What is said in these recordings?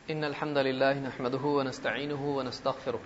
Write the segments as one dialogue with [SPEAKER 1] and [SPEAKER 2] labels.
[SPEAKER 1] إن الحمد لله نحمده ونستعينه ونستغفره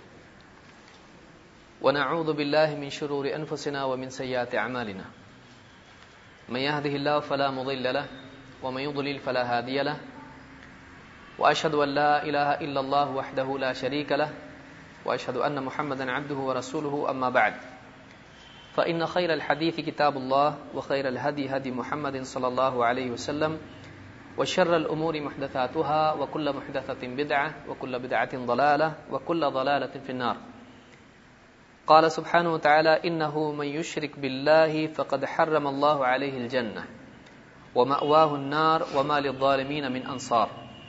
[SPEAKER 1] ونعوذ بالله من شرور أنفسنا ومن سيئات أعمالنا من يهده الله فلا مضل له ومن يضلل فلا هادي له وأشهد أن لا إله إلا الله وحده لا شريك له وأشهد أن محمدا عبده ورسوله أما بعد فإن خير الحديث كتاب الله وخير الهدي هدي محمد صلى الله عليه وسلم وشر الأمور محدثاتها وكل محدثة بدعة وكل بدعة ضلالة وكل ضلالة في النار. قال سبحانه وتعالى إنه من يشرك بالله فقد حرم الله عليه الجنة ومأواه النار وما للظالمين من أنصار.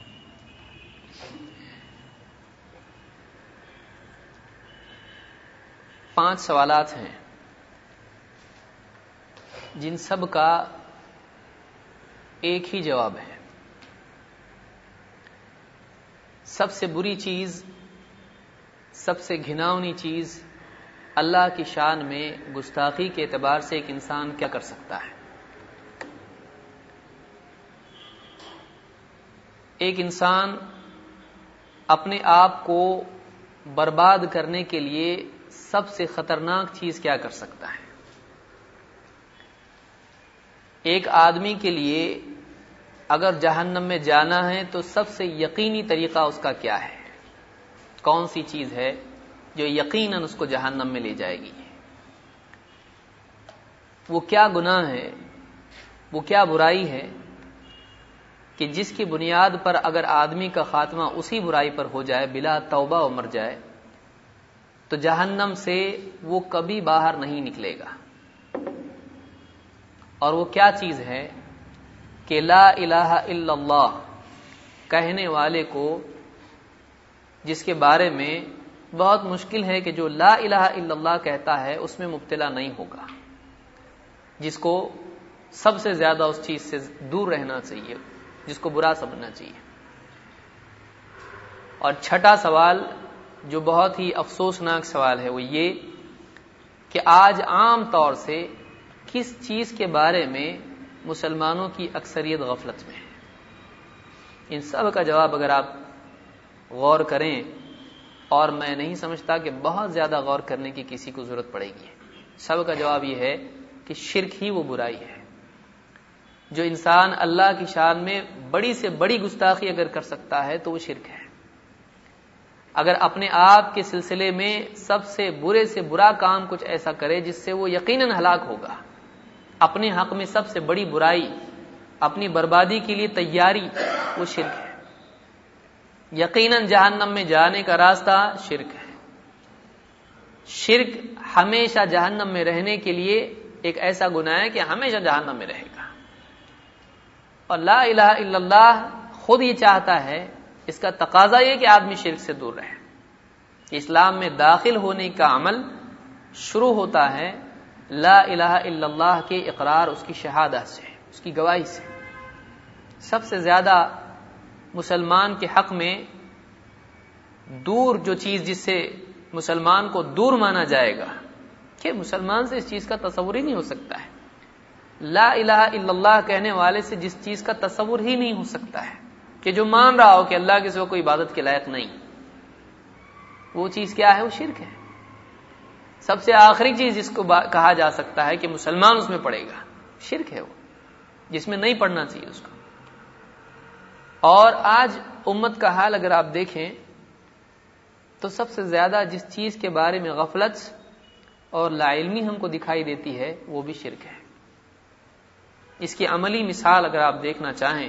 [SPEAKER 1] پانچ سوالات ہیں جن سب کا ایک ہی جواب ہے. سب سے بری چیز، سب سے گھناؤنی چیز اللہ کی شان میں گستاخی کے اعتبار سے ایک انسان کیا کر سکتا ہے؟ ایک انسان اپنے آپ کو برباد کرنے کے لیے سب سے خطرناک چیز کیا کر سکتا ہے؟ ایک آدمی کے لیے اگر جہنم میں جانا ہے تو سب سے یقینی طریقہ اس کا کیا ہے؟ کون سی چیز ہے جو یقیناً اس کو جہنم میں لے جائے گی؟ وہ کیا گناہ ہے، وہ کیا برائی ہے کہ جس کی بنیاد پر اگر آدمی کا خاتمہ اسی برائی پر ہو جائے، بلا توبہ و مر جائے، تو جہنم سے وہ کبھی باہر نہیں نکلے گا. اور وہ کیا چیز ہے کہ لا الہ الا اللہ کہنے والے کو، جس کے بارے میں بہت مشکل ہے کہ جو لا الہ الا اللہ کہتا ہے اس میں مبتلا نہیں ہوگا، جس کو سب سے زیادہ اس چیز سے دور رہنا چاہیے، جس کو برا سمجھنا چاہیے. اور چھٹا سوال جو بہت ہی افسوسناک سوال ہے وہ یہ کہ آج عام طور سے کس چیز کے بارے میں مسلمانوں کی اکثریت غفلت میں ہے. ان سب کا جواب اگر آپ غور کریں، اور میں نہیں سمجھتا کہ بہت زیادہ غور کرنے کی کسی کو ضرورت پڑے گی، سب کا جواب یہ ہے کہ شرک ہی وہ برائی ہے. جو انسان اللہ کی شان میں بڑی سے بڑی گستاخی اگر کر سکتا ہے تو وہ شرک ہے. اگر اپنے آپ کے سلسلے میں سب سے برا کام کچھ ایسا کرے جس سے وہ یقیناً ہلاک ہوگا، اپنے حق میں سب سے بڑی برائی، اپنی بربادی کے لیے تیاری، وہ شرک ہے. یقیناً جہنم میں جانے کا راستہ شرک ہے. شرک ہمیشہ جہنم میں رہنے کے لیے ایک ایسا گناہ ہے کہ ہمیشہ جہنم میں رہے گا. اور لا الہ الا اللہ خود یہ چاہتا ہے، اس کا تقاضا یہ کہ آدمی شرک سے دور رہے. اسلام میں داخل ہونے کا عمل شروع ہوتا ہے لا الہ الا اللہ کے اقرار، اس کی شہادت سے، اس کی گواہی سے. سب سے زیادہ مسلمان کے حق میں دور جو چیز جس سے مسلمان کو دور مانا جائے گا کہ مسلمان سے اس چیز کا تصور ہی نہیں ہو سکتا ہے، لا الہ الا اللہ کہنے والے سے جس چیز کا تصور ہی نہیں ہو سکتا ہے کہ جو مان رہا ہو کہ اللہ کے سوا کوئی عبادت کے لائق نہیں، وہ چیز کیا ہے؟ وہ شرک ہے. سب سے آخری چیز جس کو کہا جا سکتا ہے کہ مسلمان اس میں پڑے گا، شرک ہے وہ، جس میں نہیں پڑنا چاہیے اس کو. اور آج امت کا حال اگر آپ دیکھیں تو سب سے زیادہ جس چیز کے بارے میں غفلت اور لا علمی ہم کو دکھائی دیتی ہے وہ بھی شرک ہے. اس کی عملی مثال اگر آپ دیکھنا چاہیں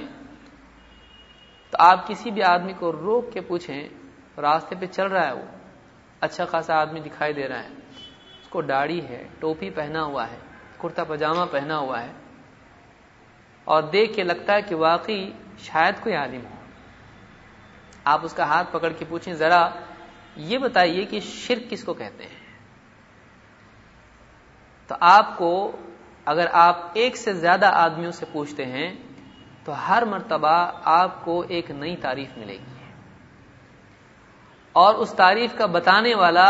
[SPEAKER 1] تو آپ کسی بھی آدمی کو روک کے پوچھیں، راستے پہ چل رہا ہے، وہ اچھا خاصا آدمی دکھائی دے رہا ہے، اس کو داڑھی ہے، ٹوپی پہنا ہوا ہے، کرتا پاجامہ پہنا ہوا ہے، اور دیکھ کے لگتا ہے کہ واقعی شاید کوئی عالم ہو. آپ اس کا ہاتھ پکڑ کے پوچھیں ذرا یہ بتائیے کہ شرک کس کو کہتے ہیں؟ تو آپ کو اگر آپ ایک سے زیادہ آدمیوں سے پوچھتے ہیں تو ہر مرتبہ آپ کو ایک نئی تعریف ملے گی، اور اس تعریف کا بتانے والا،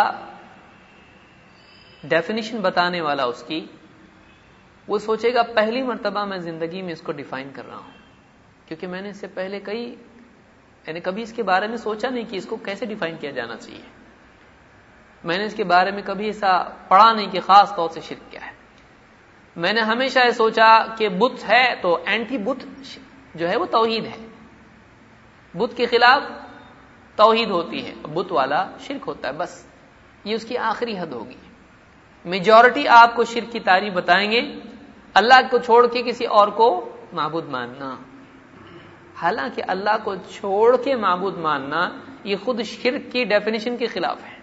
[SPEAKER 1] ڈیفینیشن بتانے والا اس کی، وہ سوچے گا پہلی مرتبہ میں زندگی میں اس کو ڈیفائن کر رہا ہوں، کیونکہ میں نے اس سے پہلے کئی یعنی کبھی اس کے بارے میں سوچا نہیں کہ اس کو کیسے ڈیفائن کیا جانا چاہیے. میں نے اس کے بارے میں کبھی ایسا پڑھا نہیں کہ خاص طور سے شرک کیا ہے. میں نے ہمیشہ یہ سوچا کہ بت ہے تو اینٹی بت جو ہے وہ توحید ہے. بت کے خلاف توحید ہوتی ہے، بت والا شرک ہوتا ہے. بس یہ اس کی آخری حد ہوگی. میجورٹی آپ کو شرک کی تعریف بتائیں گے اللہ کو چھوڑ کے کسی اور کو معبود ماننا. حالانکہ اللہ کو چھوڑ کے معبود ماننا یہ خود شرک کی ڈیفینیشن کے خلاف ہے.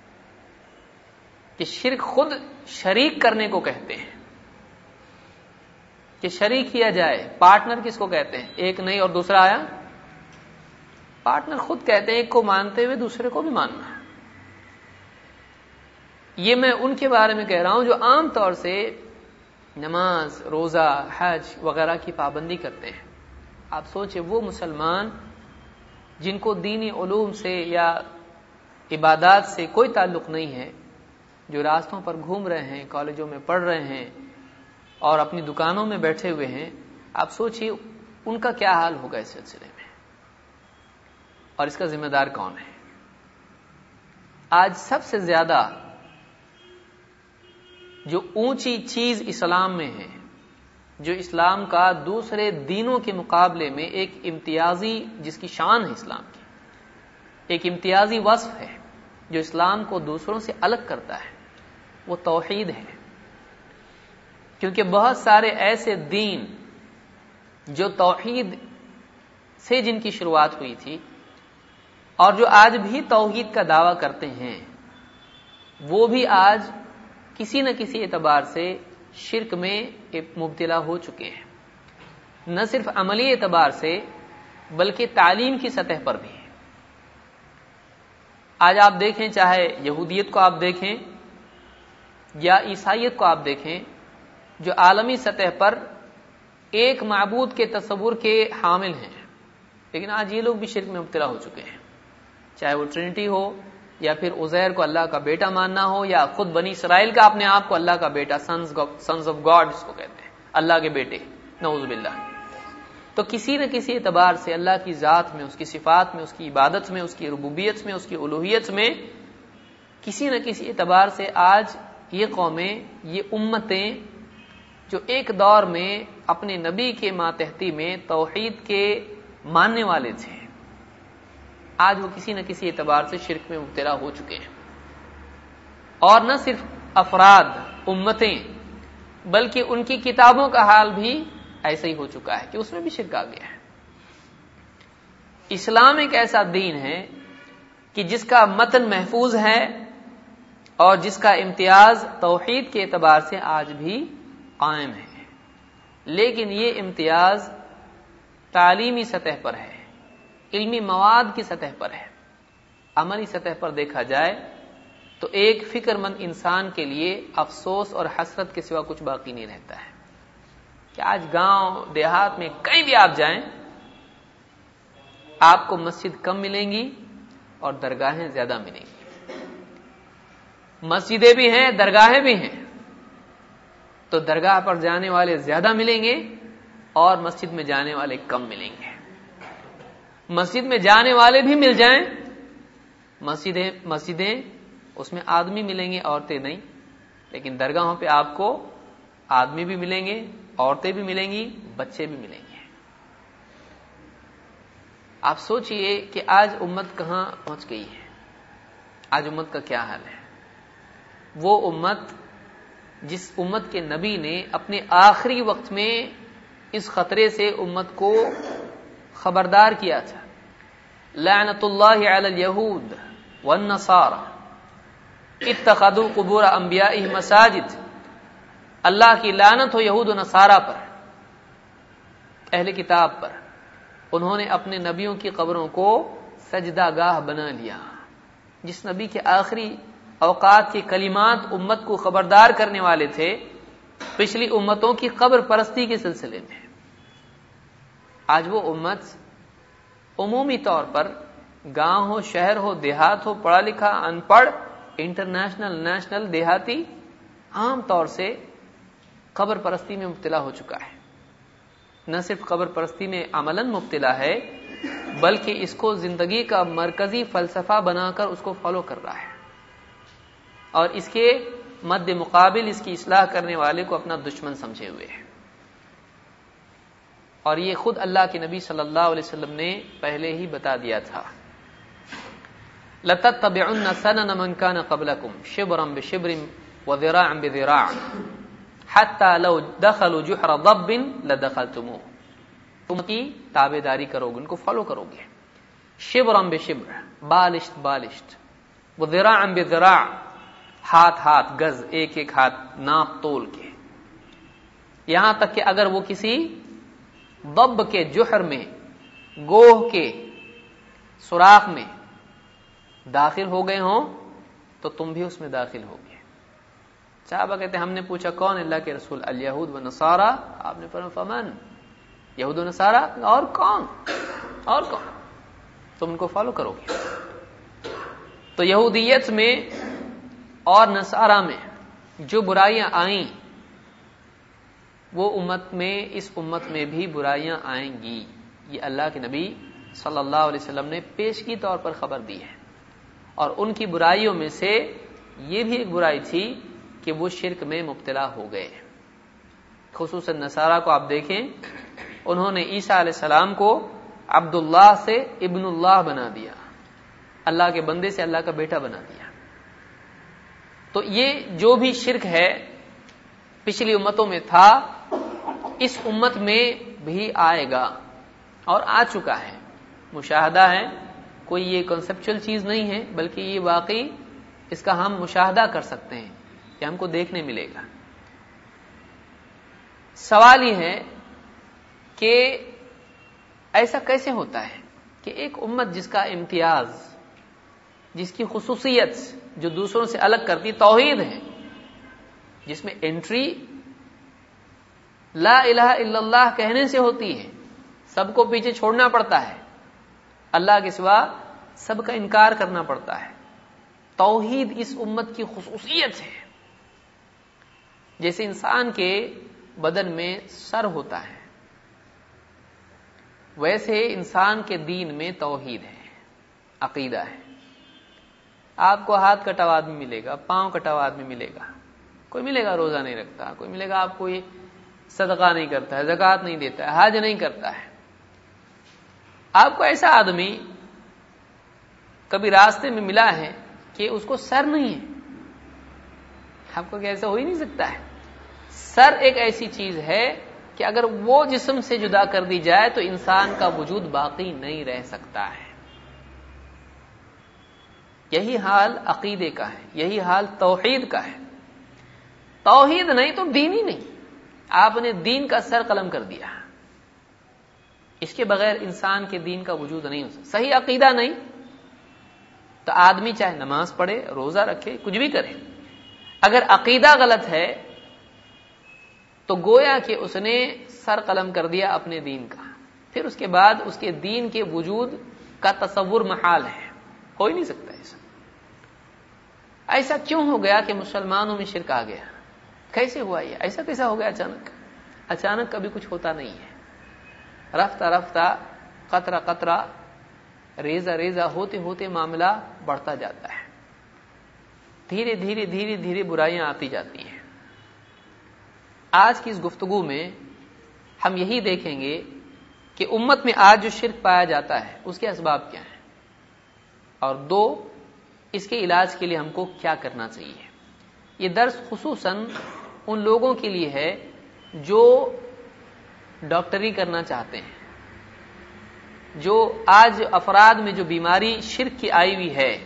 [SPEAKER 1] کہ شرک خود شریک کرنے کو کہتے ہیں، کہ شریک کیا جائے. پارٹنر کس کو کہتے ہیں؟ ایک نہیں اور دوسرا آیا پارٹنر. خود کہتے ہیں ایک کو مانتے ہوئے دوسرے کو بھی ماننا. یہ میں ان کے بارے میں کہہ رہا ہوں جو عام طور سے نماز، روزہ، حج وغیرہ کی پابندی کرتے ہیں. آپ سوچیں وہ مسلمان جن کو دینی علوم سے یا عبادات سے کوئی تعلق نہیں ہے، جو راستوں پر گھوم رہے ہیں، کالجوں میں پڑھ رہے ہیں اور اپنی دکانوں میں بیٹھے ہوئے ہیں. آپ سوچئے ان کا کیا حال ہوگا اس سلسلے میں، اور اس کا ذمہ دار کون ہے؟ آج سب سے زیادہ جو اونچی چیز اسلام میں ہے، جو اسلام کا دوسرے دینوں کے مقابلے میں ایک امتیازی، جس کی شان ہے اسلام کی، ایک امتیازی وصف ہے جو اسلام کو دوسروں سے الگ کرتا ہے، وہ توحید ہے. کیونکہ بہت سارے ایسے دین جو توحید سے جن کی شروعات ہوئی تھی اور جو آج بھی توحید کا دعویٰ کرتے ہیں، وہ بھی آج کسی نہ کسی اعتبار سے شرک میں مبتلا ہو چکے ہیں. نہ صرف عملی اعتبار سے بلکہ تعلیم کی سطح پر بھی. آج آپ دیکھیں، چاہے یہودیت کو آپ دیکھیں یا عیسائیت کو آپ دیکھیں، جو عالمی سطح پر ایک معبود کے تصور کے حامل ہیں، لیکن آج یہ لوگ بھی شرک میں مبتلا ہو چکے ہیں. چاہے وہ ٹرینٹی ہو یا پھر عزیر کو اللہ کا بیٹا ماننا ہو، یا خود بنی اسرائیل کا اپنے آپ کو اللہ کا بیٹا، سنز آف گاڈ جس کو کہتے ہیں، اللہ کے بیٹے، نعوذ باللہ. تو کسی نہ کسی اعتبار سے اللہ کی ذات میں، اس کی صفات میں، اس کی عبادت میں، اس کی ربوبیت میں، اس کی الوہیت میں، کسی نہ کسی اعتبار سے آج یہ قومیں، یہ امتیں جو ایک دور میں اپنے نبی کے ماتحتی میں توحید کے ماننے والے تھے، آج وہ کسی نہ کسی اعتبار سے شرک میں مبتلا ہو چکے ہیں. اور نہ صرف افراد، امتیں، بلکہ ان کی کتابوں کا حال بھی ایسا ہی ہو چکا ہے کہ اس میں بھی شرک آ گیا ہے. اسلام ایک ایسا دین ہے کہ جس کا متن محفوظ ہے اور جس کا امتیاز توحید کے اعتبار سے آج بھی قائم ہے، لیکن یہ امتیاز تعلیمی سطح پر ہے، علمی مواد کی سطح پر ہے. عملی سطح پر دیکھا جائے تو ایک فکر مند انسان کے لیے افسوس اور حسرت کے سوا کچھ باقی نہیں رہتا ہے کہ آج گاؤں دیہات میں کہیں بھی آپ جائیں، آپ کو مسجد کم ملیں گی اور درگاہیں زیادہ ملیں گی. مسجدیں بھی ہیں، درگاہیں بھی ہیں، تو درگاہ پر جانے والے زیادہ ملیں گے اور مسجد میں جانے والے کم ملیں گے. مسجد میں جانے والے بھی مل جائیں، مسجدیں اس میں آدمی ملیں گے، عورتیں نہیں، لیکن درگاہوں پہ آپ کو آدمی بھی ملیں گے، عورتیں بھی ملیں گی، بچے بھی ملیں گے. آپ سوچئے کہ آج امت کہاں پہنچ گئی ہے، آج امت کا کیا حال ہے. وہ امت جس امت کے نبی نے اپنے آخری وقت میں اس خطرے سے امت کو خبردار کیا تھا، لعنت اللہ علی الیہود والنصارى اتخذوا قبور انبیائہم مساجد. اللہ کی لعنت ہو یہود و نصارہ پر، اہل کتاب پر. انہوں نے اپنے نبیوں کی قبروں کو سجدہ گاہ بنا لیا. جس نبی کے آخری اوقات کے کلمات امت کو خبردار کرنے والے تھے پچھلی امتوں کی قبر پرستی کے سلسلے میں، آج وہ امت عمومی طور پر گاؤں ہو، شہر ہو، دیہات ہو، پڑھا لکھا، ان پڑھ، انٹرنیشنل، نیشنل، دیہاتی، عام طور سے قبر پرستی میں مبتلا ہو چکا ہے. نہ صرف قبر پرستی میں عملاً مبتلا ہے بلکہ اس کو زندگی کا مرکزی فلسفہ بنا کر اس کو فالو کر رہا ہے، اور اس کے مد مقابل اس کی اصلاح کرنے والے کو اپنا دشمن سمجھے ہوئے ہے۔ اور یہ خود اللہ کے نبی صلی اللہ علیہ وسلم نے پہلے ہی بتا دیا تھا، لَتَتَّبِعُنَّ سَنَنَ مَنْ كَانَ قَبْلَكُمْ شِبْرًا بِشِبْرٍ وَذِرَاعًا بِذِرَاعٍ حَتَّى لَوْ دَخَلُوا جُحْرَ ضَبٍّ لَدَخَلْتُمُوهُ، تم کی تابعداری کرو گے، ان کو فالو کرو گے، شبرًا بشبر، بالشت بالشت، وذراعًا بذراع، ہاتھ ہاتھ، گز ایک ایک ہاتھ ناپ تول کے، یہاں تک کہ اگر وہ کسی ضب کے جوہر میں، گوہ کے سوراخ میں داخل ہو گئے ہوں تو تم بھی اس میں داخل ہوگے۔ صحابہ کہتے ہیں ہم نے پوچھا کون اللہ کے رسول؟ الیہود و نصارہ، آپ نے فرمایا فمن، یہود و نصارہ، اور کون؟ اور کون؟ تم ان کو فالو کرو گے۔ تو یہودیت میں اور نصارہ میں جو برائیاں آئیں وہ امت میں، اس امت میں بھی برائیاں آئیں گی، یہ اللہ کے نبی صلی اللہ علیہ وسلم نے پیشگی طور پر خبر دی ہے۔ اور ان کی برائیوں میں سے یہ بھی ایک برائی تھی کہ وہ شرک میں مبتلا ہو گئے، خصوصاً نصارہ کو آپ دیکھیں، انہوں نے عیسیٰ علیہ السلام کو عبداللہ سے ابن اللہ بنا دیا، اللہ کے بندے سے اللہ کا بیٹا بنا دیا۔ تو یہ جو بھی شرک ہے پچھلی امتوں میں تھا، اس امت میں بھی آئے گا اور آ چکا ہے، مشاہدہ ہے، کوئی یہ کنسپچل چیز نہیں ہے، بلکہ یہ واقعی اس کا ہم مشاہدہ کر سکتے ہیں، یہ ہم کو دیکھنے ملے گا۔ سوال یہ ہے کہ ایسا کیسے ہوتا ہے کہ ایک امت جس کا امتیاز، جس کی خصوصیت جو دوسروں سے الگ کرتی توحید ہے، جس میں انٹری لا الہ الا اللہ کہنے سے ہوتی ہے، سب کو پیچھے چھوڑنا پڑتا ہے، اللہ کے سوا سب کا انکار کرنا پڑتا ہے، توحید اس امت کی خصوصیت ہے۔ جیسے انسان کے بدن میں سر ہوتا ہے، ویسے انسان کے دین میں توحید ہے، عقیدہ ہے۔ آپ کو ہاتھ کٹا ہوا آدمی ملے گا، پاؤں کٹا ہوا آدمی ملے گا، کوئی ملے گا روزہ نہیں رکھتا، کوئی ملے گا آپ کو یہ صدقہ نہیں کرتا ہے، زکوٰۃ نہیں دیتا ہے، حج نہیں کرتا ہے۔ آپ کو ایسا آدمی کبھی راستے میں ملا ہے کہ اس کو سر نہیں ہے، آپ کو ایسا ہو ہی نہیں سکتا ہے۔ سر ایک ایسی چیز ہے کہ اگر وہ جسم سے جدا کر دی جائے تو انسان کا وجود باقی نہیں رہ سکتا ہے۔ یہی حال عقیدے کا ہے، یہی حال توحید کا ہے۔ توحید نہیں تو دین ہی نہیں، آپ نے دین کا سر قلم کر دیا، اس کے بغیر انسان کے دین کا وجود نہیں ہو سکتا۔ صحیح عقیدہ نہیں تو آدمی چاہے نماز پڑھے، روزہ رکھے، کچھ بھی کرے، اگر عقیدہ غلط ہے تو گویا کہ اس نے سر قلم کر دیا اپنے دین کا، پھر اس کے بعد اس کے دین کے وجود کا تصور محال ہے، ہو ہی نہیں سکتا ایسا۔ ایسا کیوں ہو گیا کہ مسلمانوں میں شرک آ گیا؟ کیسے ہوا یہ؟ ایسا کیسا ہو گیا اچانک؟ اچانک کبھی کچھ ہوتا نہیں ہے، رفتہ رفتہ، قطرہ قطرہ، ریزہ ریزہ ہوتے ہوتے معاملہ بڑھتا جاتا ہے، دھیرے دھیرے دھیرے دھیرے برائیاں آتی جاتی ہیں۔ آج کی اس گفتگو میں ہم یہی دیکھیں گے کہ امت میں آج جو شرک پایا جاتا ہے اس کے اسباب کیا ہیں، اور دو، اس کے علاج کے لیے ہم کو کیا کرنا چاہیے۔ یہ درس خصوصاً ان لوگوں کے لیے ہے جو ڈاکٹری کرنا چاہتے ہیں، جو آج افراد میں جو بیماری شرک کی آئی ہوئی ہے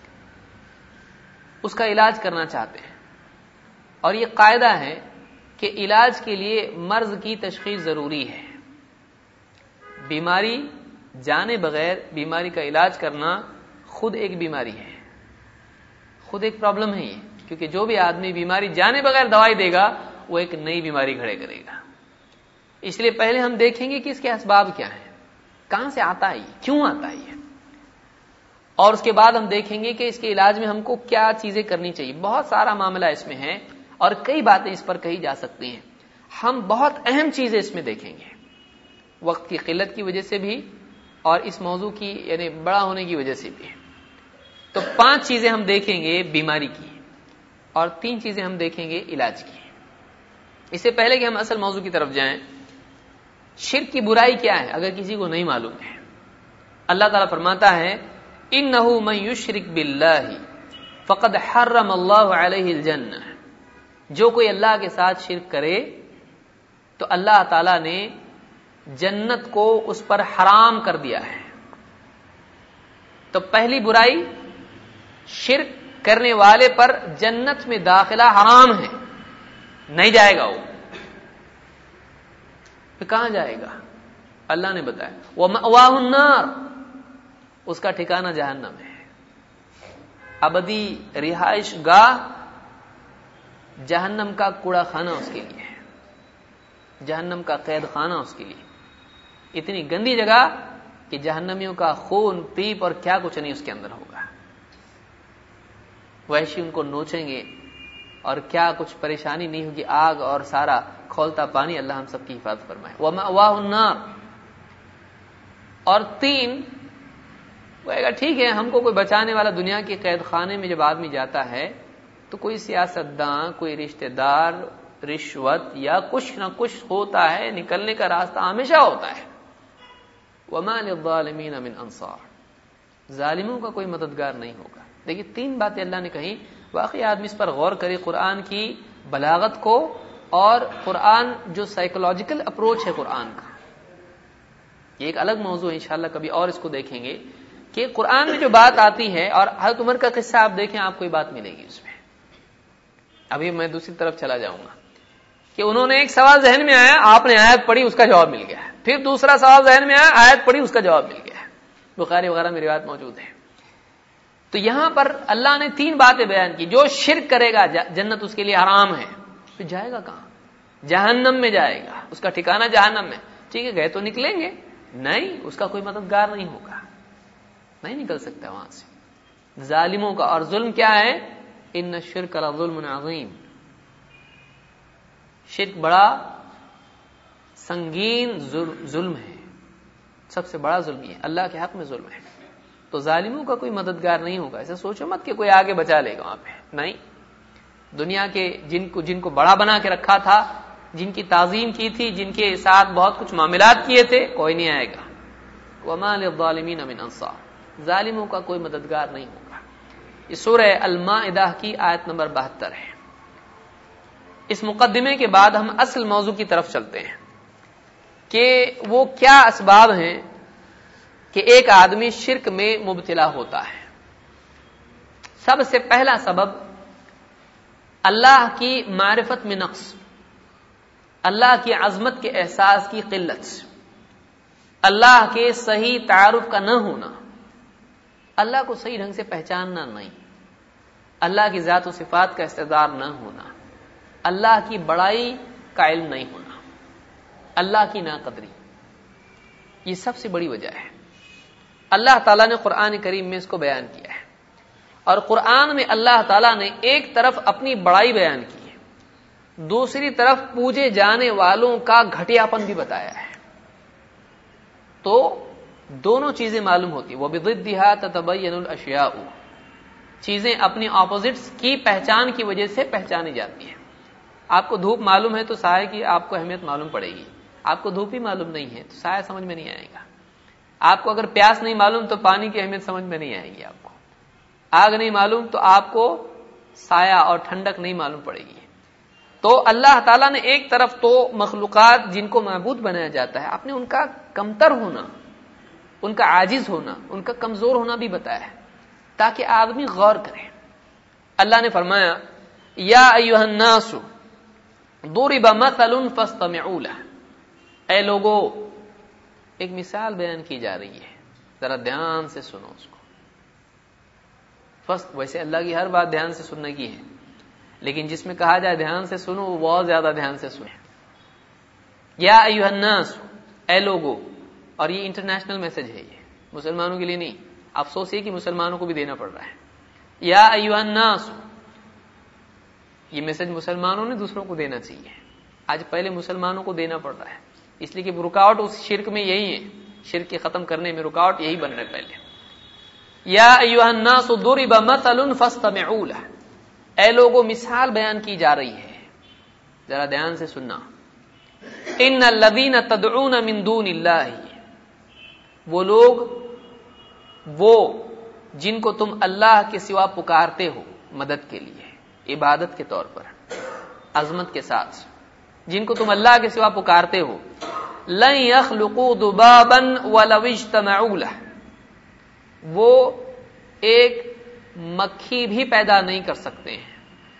[SPEAKER 1] اس کا علاج کرنا چاہتے ہیں، اور یہ قاعدہ ہے کہ علاج کے لیے مرض کی تشخیص ضروری ہے۔ بیماری جانے بغیر بیماری کا علاج کرنا خود ایک بیماری ہے، خود ایک پرابلم ہے یہ، کیونکہ جو بھی آدمی بیماری جانے بغیر دوائی دے گا وہ ایک نئی بیماری کھڑے کرے گا۔ اس لیے پہلے ہم دیکھیں گے کہ اس کے اسباب کیا ہیں، کہاں سے آتا ہے یہ، کیوں آتا ہے یہ، اور اس کے بعد ہم دیکھیں گے کہ اس کے علاج میں ہم کو کیا چیزیں کرنی چاہیے۔ بہت سارا معاملہ اس میں ہے اور کئی باتیں اس پر کہی جا سکتی ہیں، ہم بہت اہم چیزیں اس میں دیکھیں گے، وقت کی قلت کی وجہ سے بھی اور اس موضوع کی یعنی بڑا ہونے کی وجہ سے بھی ہے۔ تو 5 چیزیں ہم دیکھیں گے بیماری کی، اور 3 چیزیں ہم دیکھیں گے علاج کی۔ اس سے پہلے کہ ہم اصل موضوع کی طرف جائیں، شرک کی برائی کیا ہے اگر کسی کو نہیں معلوم ہے؟ اللہ تعالیٰ فرماتا ہے انہ من یشرک باللہ فقد حرم اللہ علیہ الجنہ، جو کوئی اللہ کے ساتھ شرک کرے تو اللہ تعالیٰ نے جنت کو اس پر حرام کر دیا ہے۔ تو پہلی برائی، شرک کرنے والے پر جنت میں داخلہ حرام ہے، نہیں جائے گا وہ۔ پھر کہاں جائے گا؟ اللہ نے بتایا وَمَأْوَاهُ النَّارُ، اس کا ٹھکانہ جہنم ہے، ابدی رہائش گاہ جہنم کا کوڑا خانہ اس کے لیے ہے، جہنم کا قید خانہ اس کے لیے، اتنی گندی جگہ کہ جہنمیوں کا خون پیپ اور کیا کچھ نہیں اس کے اندر ہوگا، وحشی ان کو نوچیں گے اور کیا کچھ پریشانی نہیں ہوگی، آگ اور سارا کھولتا پانی۔ اللہ ہم سب کی حفاظت فرمائے۔ وَمَأْوَاهُ النَّارُ۔ اور 3، وہ کہے گا ٹھیک ہے ہم کو کوئی بچانے والا، دنیا کے قید خانے میں جب آدمی جاتا ہے تو کوئی سیاستداں، کوئی رشتہ دار، رشوت یا کچھ نہ کچھ ہوتا ہے، نکلنے کا راستہ ہمیشہ ہوتا ہے۔ وَمَا لِلظَّالِمِينَ مِنْ أَنصَارٍ، ظالموں کا کوئی مددگار نہیں ہوگا۔ دیکھیے 3 باتیں اللہ نے کہیں، واقعی آدمی اس پر غور کرے، قرآن کی بلاغت کو، اور قرآن جو سائیکولوجیکل اپروچ ہے قرآن کا، یہ ایک الگ موضوع ہے، انشاءاللہ کبھی اور اس کو دیکھیں گے کہ قرآن میں جو بات آتی ہے، اور حضرت عمر کا قصہ آپ دیکھیں آپ کو یہ بات ملے گی اس میں۔ ابھی میں دوسری طرف چلا جاؤں گا کہ انہوں نے ایک سوال ذہن میں آیا، آپ نے آیت پڑھی، اس کا جواب مل گیا، پھر دوسرا سوال ذہن میں آیا، آیت پڑھی، اس کا جواب مل گیا، بخاری وغیرہ میں روایت موجود ہے۔ تو یہاں پر اللہ نے 3 باتیں بیان کی، جو شرک کرے گا جنت اس کے لیے حرام ہے، پھر جائے گا کہاں؟ جہنم میں جائے گا، اس کا ٹھکانہ جہنم میں۔ ٹھیک ہے، گئے تو نکلیں گے؟ نہیں، اس کا کوئی مددگار نہیں ہوگا، نہیں نکل سکتا وہاں سے۔ ظالموں کا اور ظلم کیا ہے؟ ان الشرک لظلم عظیم، شرک بڑا سنگین ظلم ہے، سب سے بڑا ظلم یہ اللہ کے حق میں ظلم ہے۔ تو ظالموں کا کوئی مددگار نہیں ہوگا۔ ایسا سوچو مت کہ کوئی آگے بچا لے گا وہاں پہ، نہیں۔ دنیا کے جن کو بڑا بنا کے رکھا تھا، جن کی تعظیم کی تھی، جن کے ساتھ بہت کچھ معاملات کیے تھے، کوئی نہیں آئے گا۔ وَمَا لِلظَّالِمِينَ مِنْ أَنصَارٍ، ظالموں کا کوئی مددگار نہیں ہوگا۔ یہ سورہ المائدہ کی آیت نمبر 72 ہے۔ اس مقدمے کے بعد ہم اصل موضوع کی طرف چلتے ہیں کہ وہ کیا اسباب ہیں کہ ایک آدمی شرک میں مبتلا ہوتا ہے۔ سب سے پہلا سبب اللہ کی معرفت میں نقص، اللہ کی عظمت کے احساس کی قلت، اللہ کے صحیح تعارف کا نہ ہونا، اللہ کو صحیح ڈھنگ سے پہچاننا نہیں، اللہ کی ذات و صفات کا استحضار نہ ہونا، اللہ کی بڑائی کا علم نہیں ہونا، اللہ کی ناقدری، یہ سب سے بڑی وجہ ہے۔ اللہ تعالیٰ نے قرآن کریم میں اس کو بیان کیا ہے، اور قرآن میں اللہ تعالیٰ نے ایک طرف اپنی بڑائی بیان کی ہے، دوسری طرف پوجے جانے والوں کا گھٹیاپن بھی بتایا ہے۔ تو دونوں چیزیں معلوم ہوتی ہیں، وَبِضِدِّهَا تَتَبَيَّنُ الْأَشْيَاءُ، چیزیں اپنی اپوزٹس کی پہچان کی وجہ سے پہچانی جاتی ہیں۔ آپ کو دھوپ معلوم ہے تو سائے کی آپ کو اہمیت معلوم پڑے گی، آپ کو دھوپ ہی معلوم نہیں ہے تو سایہ سمجھ میں نہیں آئے گا، آپ کو اگر پیاس نہیں معلوم تو پانی کی اہمیت سمجھ میں نہیں آئے گی، آپ کو آگ نہیں معلوم تو آپ کو سایہ اور ٹھنڈک نہیں معلوم پڑے گی۔ تو اللہ تعالیٰ نے ایک طرف تو مخلوقات جن کو معبود بنایا جاتا ہے، آپ نے ان کا کمتر ہونا، ان کا عاجز ہونا، ان کا کمزور ہونا بھی بتایا ہے تاکہ آدمی غور کرے۔ اللہ نے فرمایا یا ایھا الناس ضرب مثل فاستمعوا له، اے لوگو ایک مثال بیان کی جا رہی ہے، ذرا دھیان سے سنو اس کو۔ ویسے اللہ کی ہر بات دھیان سے سننے کی ہے، لیکن جس میں کہا جائے دھیان سے سنو وہ بہت زیادہ دھیان سے سنیں۔ یا ایھا الناس، اے لوگو، اور یہ انٹرنیشنل میسج ہے، یہ مسلمانوں کے لیے نہیں، افسوس یہ کہ مسلمانوں کو بھی دینا پڑ رہا ہے۔ یا ایھا الناس، یہ میسج مسلمانوں نے دوسروں کو دینا چاہیے، آج پہلے مسلمانوں کو دینا پڑ رہا ہے، اس لیے کہ رکاوٹ اس شرک میں یہی ہے شرک کے ختم کرنے میں رکاوٹ یہی بن رہے پہلے. یا ایھا الناس ضرب مثل فاستمعوا له، اے لوگوں مثال بیان کی جا رہی ہے، ذرا دھیان سے سننا. ان الذین تدعون من دون اللہ، وہ لوگ، وہ جن کو تم اللہ کے سوا پکارتے ہو مدد کے لیے، عبادت کے طور پر عظمت کے ساتھ، جن کو تم اللہ کے سوا پکارتے ہو، لن يخلقوا ذبابا ولو اجتمعوا له، وہ ایک مکھی بھی پیدا نہیں کر سکتے ہیں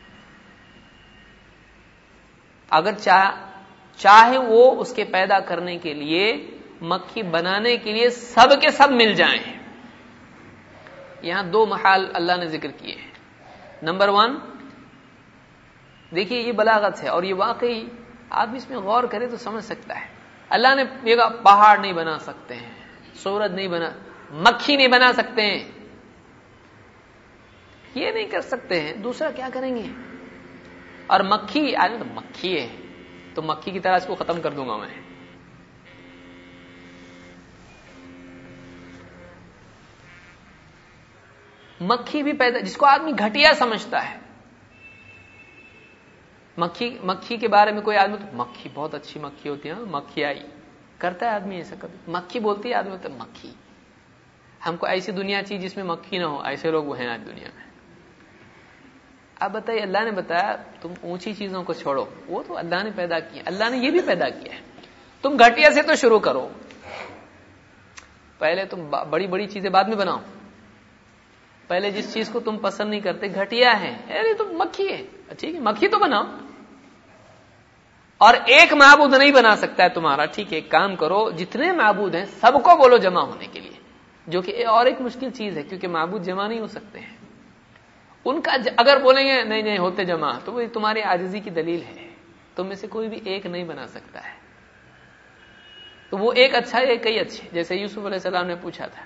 [SPEAKER 1] اگر چاہے وہ اس کے پیدا کرنے کے لیے، مکھی بنانے کے لیے سب کے سب مل جائیں. یہاں دو محال اللہ نے ذکر کیے ہیں. نمبر 1، دیکھیے یہ بلاغت ہے اور یہ واقعی آدمی اس میں غور کرے تو سمجھ سکتا ہے. اللہ نے یہ کہا پہاڑ نہیں بنا سکتے ہیں، سورج نہیں بنا، مکھی نہیں بنا سکتے ہیں، یہ نہیں کر سکتے ہیں، دوسرا کیا کریں گے؟ اور مکھی، آدمی تو مکھی ہے تو مکھی کی طرح اس کو ختم کر دوں گا میں. مکھی بھی پیدا، جس کو آدمی گھٹیا سمجھتا ہے، مکھی کے بارے میں کوئی آدمی تو مکھی بہت اچھی مکھی ہوتی ہے، مکھی آئی، کرتا ہے آدمی ایسا کبھی؟ مکھی بولتی ہے آدمی تو مکھی. ہم کو ایسی دنیا چاہیے جس میں مکھی نہ ہو، ایسے لوگ ہیں آج دنیا میں. اب بتائیے، اللہ نے بتایا تم اونچی چیزوں کو چھوڑو، وہ تو اللہ نے پیدا کیا، اللہ نے یہ بھی پیدا کیا ہے. تم گھٹیا سے تو شروع کرو، پہلے تم بڑی بڑی چیزیں بعد میں بناؤ. پہلے جس چیز کو تم پسند نہیں کرتے، گھٹیا ہے، ارے تم مکھی ہے، ٹھیک ہے مکھی تو بناؤ. اور ایک معبود نہیں بنا سکتا ہے تمہارا، ٹھیک ہے ایک کام کرو، جتنے معبود ہیں سب کو بولو جمع ہونے کے لیے، جو کہ اور ایک مشکل چیز ہے کیونکہ معبود جمع نہیں ہو سکتے ہیں. ان کا اگر بولیں گے نہیں ہوتے جمع، تو وہ تمہاری عاجزی کی دلیل ہے. تم میں سے کوئی بھی ایک نہیں بنا سکتا ہے. تو وہ ایک اچھا ہے، کئی اچھے. جیسے یوسف علیہ السلام نے پوچھا تھا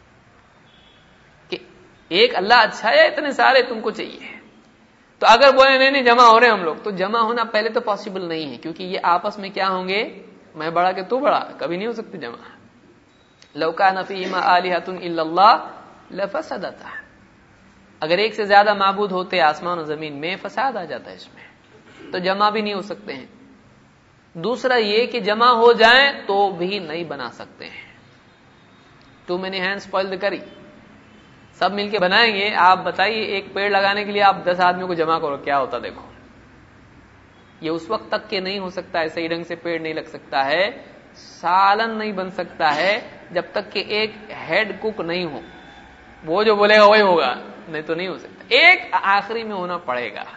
[SPEAKER 1] کہ ایک اللہ اچھا ہے، اتنے سارے تم کو چاہیے. تو اگر بولے نہیں جمع ہو رہے ہم لوگ، تو جمع ہونا پہلے تو پاسبل نہیں ہے، کیونکہ یہ آپس میں کیا ہوں گے، میں بڑا کہ تو بڑا، کبھی نہیں ہو سکتے جمع. لو کان فیہما آلہۃ الا اللہ لفسدتا، اگر ایک سے زیادہ معبود ہوتے آسمان و زمین میں، فساد آ جاتا ہے اس میں، تو جمع بھی نہیں ہو سکتے ہیں. دوسرا یہ کہ جمع ہو جائیں تو بھی نہیں بنا سکتے ہیں. Too many hands spoil the curry, سب مل کے بنائیں گے. آپ بتائیے ایک پیڑ لگانے کے لیے آپ 10 آدمیوں کو جمع کرو، کیا ہوتا دیکھو. یہ اس وقت تک کہ نہیں ہو سکتا ہے، صحیح ڈھنگ سے پیڑ نہیں لگ سکتا ہے، سالن نہیں بن سکتا ہے جب تک کہ ایک ہیڈ کک نہیں ہو. وہ جو بولے گا وہی ہوگا، نہیں تو نہیں ہو سکتا. ایک آخری میں ہونا پڑے گا،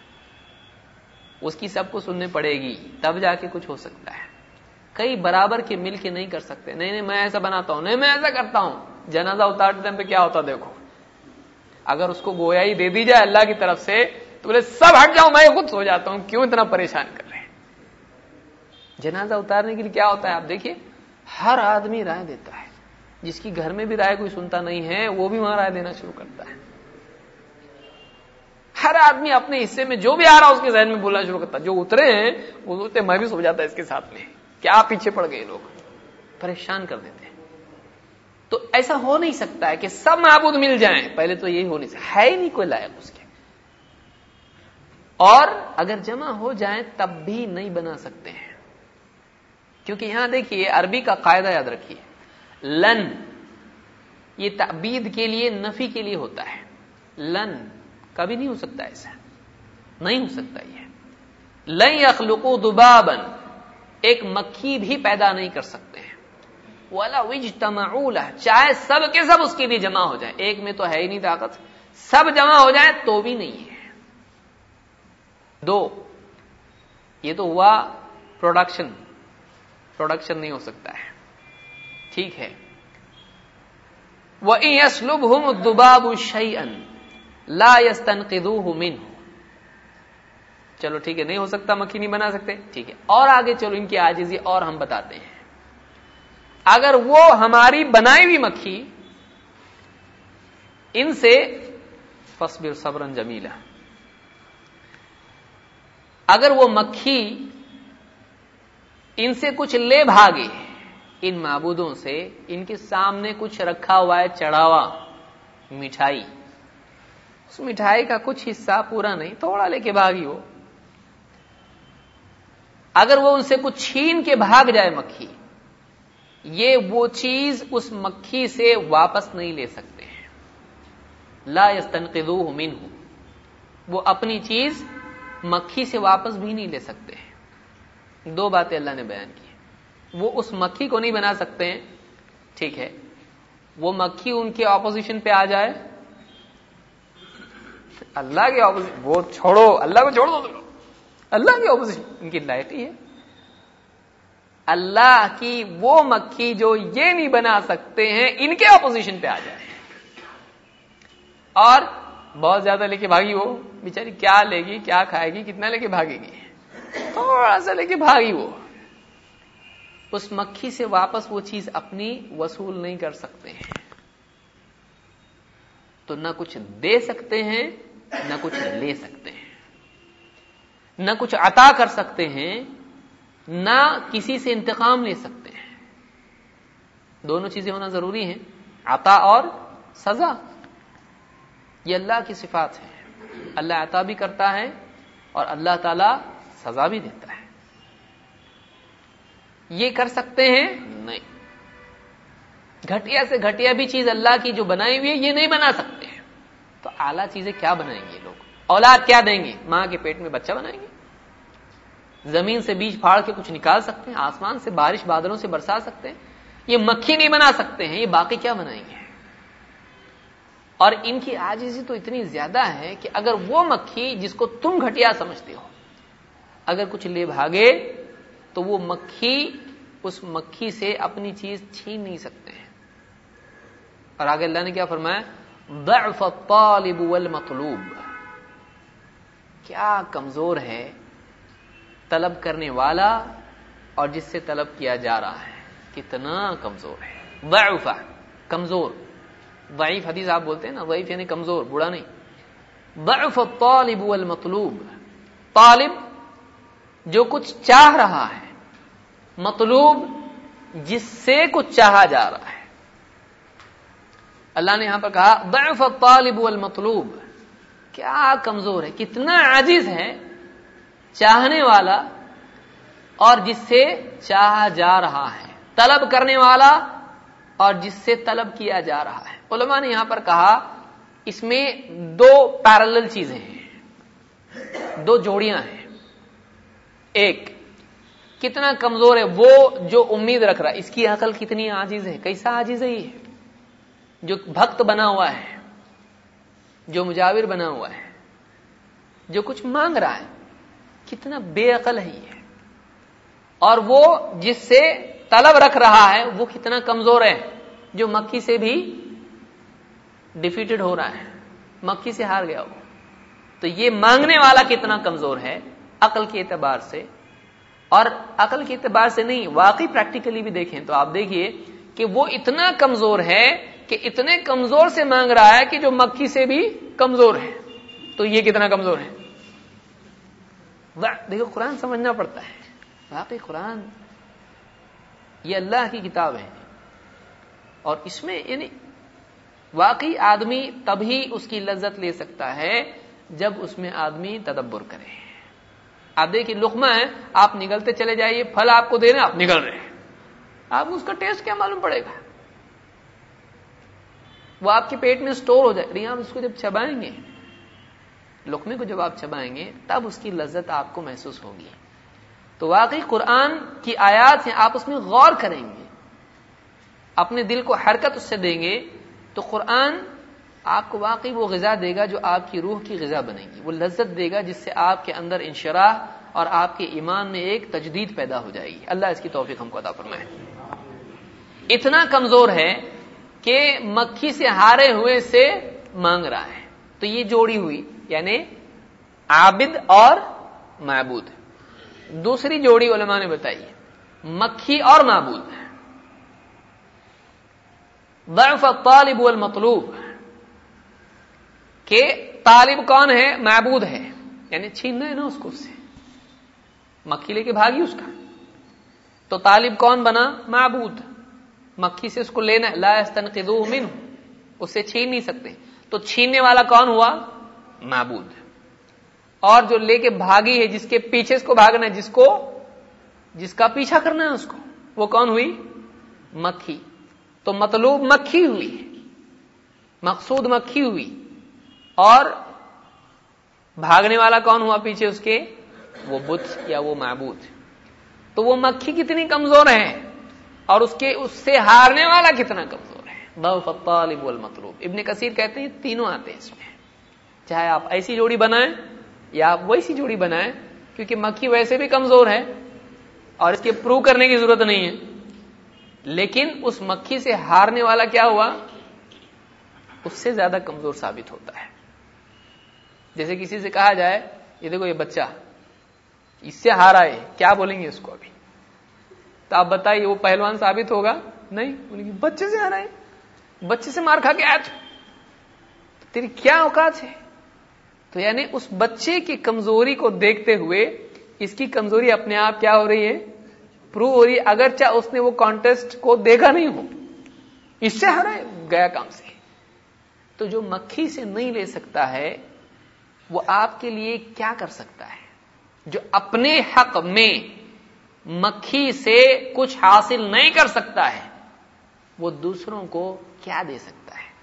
[SPEAKER 1] اس کی سب کو سننے پڑے گی، تب جا کے کچھ ہو سکتا ہے. کئی برابر کے مل کے نہیں کر سکتے. نہیں میں ایسا بناتا ہوں، نہیں میں ایسا کرتا ہوں. جنازہ اتارتے ٹائم پہ کیا ہوتا دیکھو، اگر اس کو گویائی دے دی جائے اللہ کی طرف سے تو بولے سب ہٹ جاؤ، میں خود سو جاتا ہوں، کیوں اتنا پریشان کر رہے ہیں. جنازہ اتارنے کے لیے کیا ہوتا ہے آپ دیکھیے، ہر آدمی رائے دیتا ہے. جس کی گھر میں بھی رائے کوئی سنتا نہیں ہے، وہ بھی وہاں رائے دینا شروع کرتا ہے. ہر آدمی اپنے حصے میں جو بھی آ رہا اس کے ذہن میں بولنا شروع کرتا ہے. جو اترے ہیں وہ سوچتے میں بھی سو جاتا ہے اس کے ساتھ میں، کیا پیچھے پڑ گئے لوگ، پریشان کر دیتے ہیں. تو ایسا ہو نہیں سکتا ہے کہ سب معبود مل جائیں، پہلے تو یہی ہو نہیں سکتا ہے، ہی نہیں کوئی لائق اس کے. اور اگر جمع ہو جائیں تب بھی نہیں بنا سکتے ہیں، کیونکہ یہاں دیکھیے عربی کا قاعدہ یاد رکھیے، لن یہ تعبید کے لیے، نفی کے لیے ہوتا ہے. لن کبھی نہیں ہو سکتا، ایسا نہیں ہو سکتا. یہ لن یخلقوا ذبابا، ایک مکھی بھی پیدا نہیں کر سکتے ہیں. وَلَوْ اجْتَمَعُوا لَهُ، چاہے سب کے سب اس کے لیے جمع ہو جائیں، ایک میں تو ہے ہی نہیں طاقت، سب جمع ہو جائیں تو بھی نہیں ہے. 2 یہ تو ہوا پروڈکشن نہیں ہو سکتا ہے، ٹھیک ہے. وَإِن يَسْلُبْهُمُ الذُّبَابُ شَيْئًا لَا يَسْتَنْقِذُوهُ مِنْهُ، چلو ٹھیک ہے نہیں ہو سکتا، مکھی نہیں بنا سکتے، ٹھیک ہے. اور آگے چلو ان کی عاجزی اور ہم بتاتے ہیں. اگر وہ ہماری بنائی ہوئی مکھی ان سے فاصبر صبرا جمیلا، اگر وہ مکھی ان سے کچھ لے بھاگے ان معبودوں سے ان کے سامنے کچھ رکھا ہوا ہے چڑھاوا مٹھائی، اس مٹھائی کا کچھ حصہ پورا نہیں تھوڑا لے کے بھاگی وہ، اگر وہ ان سے کچھ چھین کے بھاگ جائے مکھی، یہ وہ چیز اس مکھی سے واپس نہیں لے سکتے ہیں، لا یستنقذوہ منہ، وہ اپنی چیز مکھی سے واپس بھی نہیں لے سکتے ہیں۔ دو باتیں اللہ نے بیان کی، وہ اس مکھی کو نہیں بنا سکتے ہیں، ٹھیک ہے، وہ مکھی ان کے اپوزیشن پہ آ جائے، اللہ کے اپوزیشن، وہ چھوڑو اللہ کو چھوڑ دو، اللہ کے اپوزیشن ان کی لائٹ ہی ہے، اللہ کی وہ مکھی جو یہ نہیں بنا سکتے ہیں ان کے اپوزیشن پہ آ جائے اور بہت زیادہ لے کے بھاگی، وہ بیچاری کیا لے گی، کیا کھائے گی، کتنا لے کے بھاگے گی، تھوڑا سا لے کے بھاگی، وہ اس مکھی سے واپس وہ چیز اپنی وصول نہیں کر سکتے ہیں، تو نہ کچھ دے سکتے ہیں نہ کچھ لے سکتے ہیں، نہ کچھ عطا کر سکتے ہیں نہ کسی سے انتقام لے سکتے ہیں۔ دونوں چیزیں ہونا ضروری ہیں، عطا اور سزا، یہ اللہ کی صفات ہے، اللہ عطا بھی کرتا ہے اور اللہ تعالی سزا بھی دیتا ہے۔ یہ کر سکتے ہیں؟ نہیں، گھٹیا سے گھٹیا بھی چیز اللہ کی جو بنائی ہوئی ہے یہ نہیں بنا سکتے ہیں، تو اعلیٰ چیزیں کیا بنائیں گے لوگ؟ اولاد کیا دیں گے؟ ماں کے پیٹ میں بچہ بنائیں گے، زمین سے بیج پھاڑ کے کچھ نکال سکتے ہیں، آسمان سے بارش بادلوں سے برسا سکتے ہیں، یہ مکھی نہیں بنا سکتے ہیں، یہ باقی کیا بنائیں گے؟ اور ان کی عاجزی تو اتنی زیادہ ہے کہ اگر وہ مکھی جس کو تم گھٹیا سمجھتے ہو اگر کچھ لے بھاگے تو وہ مکھی اس مکھی سے اپنی چیز چھین نہیں سکتے ہیں۔ اور آگے اللہ نے کیا فرمایا؟ ضعف الطالب والمطلوب، کیا کمزور ہے طلب کرنے والا اور جس سے طلب کیا جا رہا ہے، کتنا کمزور ہے۔ ضعف کمزور، ضعیف حدیث آپ بولتے ہیں نا، ضعیف یعنی کمزور، بوڑھا نہیں۔ ضعف الطالب والمطلوب، طالب جو کچھ چاہ رہا ہے، مطلوب جس سے کچھ چاہا جا رہا ہے۔ اللہ نے یہاں پر کہا ضعف الطالب والمطلوب، کیا کمزور ہے، کتنا عاجز ہے چاہنے والا اور جس سے چاہا جا رہا ہے، طلب کرنے والا اور جس سے طلب کیا جا رہا ہے۔ علماء نے یہاں پر کہا اس میں دو پیرالل چیزیں ہیں، دو جوڑیاں ہیں۔ ایک، کتنا کمزور ہے وہ جو امید رکھ رہا ہے، اس کی عقل کتنی عاجز ہے، کیسا عاجز ہے یہ، جو بھکت بنا ہوا ہے، جو مجاور بنا ہوا ہے، جو کچھ مانگ رہا ہے، کتنا بے عقل ہے یہ۔ اور وہ جس سے طلب رکھ رہا ہے وہ کتنا کمزور ہے، جو مکھی سے بھی ڈیفیٹڈ ہو رہا ہے، مکھی سے ہار گیا وہ۔ تو یہ مانگنے والا کتنا کمزور ہے عقل کے اعتبار سے، اور عقل کے اعتبار سے نہیں، واقعی پریکٹیکلی بھی دیکھیں تو آپ دیکھیے کہ وہ اتنا کمزور ہے کہ اتنے کمزور سے مانگ رہا ہے کہ جو مکھی سے بھی کمزور ہے، تو یہ کتنا کمزور ہے۔ دیکھو قرآن سمجھنا پڑتا ہے، واقعی قرآن یہ اللہ کی کتاب ہے، اور اس میں یعنی واقعی آدمی تبھی اس کی لذت لے سکتا ہے جب اس میں آدمی تدبر کرے۔ آپ دیکھیے لقمہ ہے، آپ نگلتے چلے جائیے، پھل آپ کو دے رہے ہیں، آپ نگل رہے ہیں، آپ کو اس کا ٹیسٹ کیا معلوم پڑے گا؟ وہ آپ کے پیٹ میں سٹور ہو جائے، آپ اس کو جب چبائیں گے، لقمے کو جب آپ چبائیں گے تب اس کی لذت آپ کو محسوس ہوگی۔ تو واقعی قرآن کی آیات ہیں، آپ اس میں غور کریں گے، اپنے دل کو حرکت اس سے دیں گے تو قرآن آپ کو واقعی وہ غذا دے گا جو آپ کی روح کی غذا بنے گی، وہ لذت دے گا جس سے آپ کے اندر انشراح اور آپ کے ایمان میں ایک تجدید پیدا ہو جائے گی۔ اللہ اس کی توفیق ہم کو عطا فرمائے۔ اتنا کمزور ہے کہ مکھی سے ہارے ہوئے سے مانگ رہا ہے، تو یہ جوڑی ہوئی یعنی عابد اور معبود۔ دوسری جوڑی علماء نے بتائی مکھی اور معبود، ضعف الطالب والمطلوب، کہ طالب کون ہے؟ معبود ہے، یعنی چھیننا ہے نا اس کو، اس سے مکھی لے کے بھاگی اس کا، تو طالب کون بنا؟ معبود۔ مکھی سے اس کو لینا ہے، لا یستنقذوہ منہ، اس سے چھین نہیں سکتے. تو چھیننے والا کون ہوا؟ معبود. اور جو لے کے بھاگی ہے، جس کے پیچھے اس کو بھاگنا ہے، جس کا پیچھا کرنا ہے اس کو، وہ کون ہوئی؟ مکھی. تو مطلوب مکھی ہوئی، مقصود مکھی ہوئی، اور بھاگنے والا کون ہوا پیچھے اس کے؟ وہ بت یا وہ معبود. تو وہ مکھی کتنی کمزور ہے اور اس سے ہارنے والا کتنا کمزور ہے. ضعف الطالب والمطلوب. ابن کثیر کہتے ہیں تینوں آتے ہیں اس میں، چاہے آپ ایسی جوڑی بنائیں یا آپ ویسی جوڑی بنائیں، کیونکہ مکھی ویسے بھی کمزور ہے اور اس کے پروو کرنے کی ضرورت نہیں ہے، لیکن اس مکھی سے ہارنے والا کیا ہوا؟ اس سے زیادہ کمزور ثابت ہوتا ہے. جیسے کسی سے کہا جائے یہ دیکھو یہ بچہ اس سے ہارا ہے، کیا بولیں گے اس کو ابھی؟ تو آپ بتائیے وہ پہلوان ثابت ہوگا؟ نہیں، بولیں گے بچے سے ہارا ہے، بچے سے مار کھا کے آیا تو تیری کیا اوقات ہے؟ تو یعنی اس بچے کی کمزوری کو دیکھتے ہوئے اس کی کمزوری اپنے آپ کیا ہو رہی ہے؟ پروو ہو رہی ہے، اگرچہ اس نے وہ کانٹیسٹ کو دیکھا نہیں ہو. اس سے ہارا ہے، گیا کام سے. تو جو مکھی سے نہیں لے سکتا ہے وہ آپ کے لیے کیا کر سکتا ہے؟ جو اپنے حق میں مکھی سے کچھ حاصل نہیں کر سکتا ہے وہ دوسروں کو کیا دے سکتا ہے؟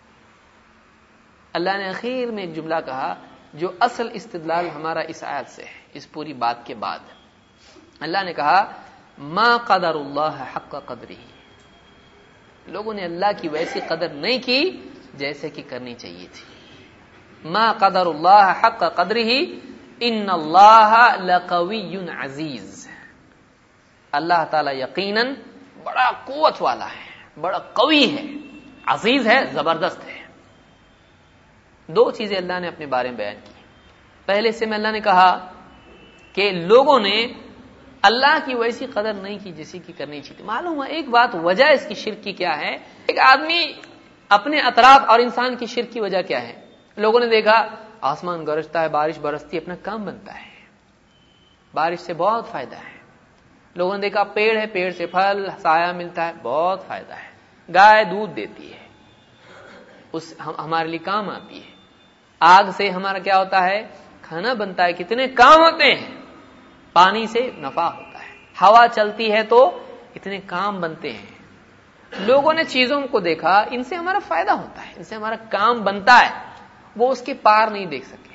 [SPEAKER 1] اللہ نے اخیر میں ایک جملہ کہا جو اصل استدلال ہمارا اس آیت سے ہے. اس پوری بات کے بعد اللہ نے کہا ما قدر اللہ حق قدرہ، لوگوں نے اللہ کی ویسی قدر نہیں کی جیسے کہ کرنی چاہیے تھی. ما قدر اللہ حق قدرہ ان اللہ لقوی عزیز، اللہ تعالی یقیناً بڑا قوت والا ہے، بڑا قوی ہے، عزیز ہے، زبردست ہے. دو چیزیں اللہ نے اپنے بارے میں بیان کی. پہلے سے میں اللہ نے کہا کہ لوگوں نے اللہ کی ویسی قدر نہیں کی جیسی کی کرنی چاہیے. معلوم ہے ایک بات، وجہ اس کی شرک کی کیا ہے؟ ایک آدمی اپنے اطراف اور انسان کی شرک کی وجہ کیا ہے؟ لوگوں نے دیکھا آسمان گرجتا ہے، بارش برستی ہے، اپنا کام بنتا ہے، بارش سے بہت فائدہ ہے. لوگوں نے دیکھا پیڑ ہے، پیڑ سے پھل سایہ ملتا ہے، بہت فائدہ ہے. گائے دودھ دیتی ہے، اس ہمارے لیے کام آتی ہے. آگ سے ہمارا کیا ہوتا ہے؟ کھانا بنتا ہے، کتنے کام ہوتے ہیں. پانی سے نفع ہوتا ہے، ہوا چلتی ہے تو اتنے کام بنتے ہیں. لوگوں نے چیزوں کو دیکھا ان سے ہمارا فائدہ ہوتا ہے، ان سے ہمارا کام بنتا ہے، وہ اس کے پار نہیں دیکھ سکے،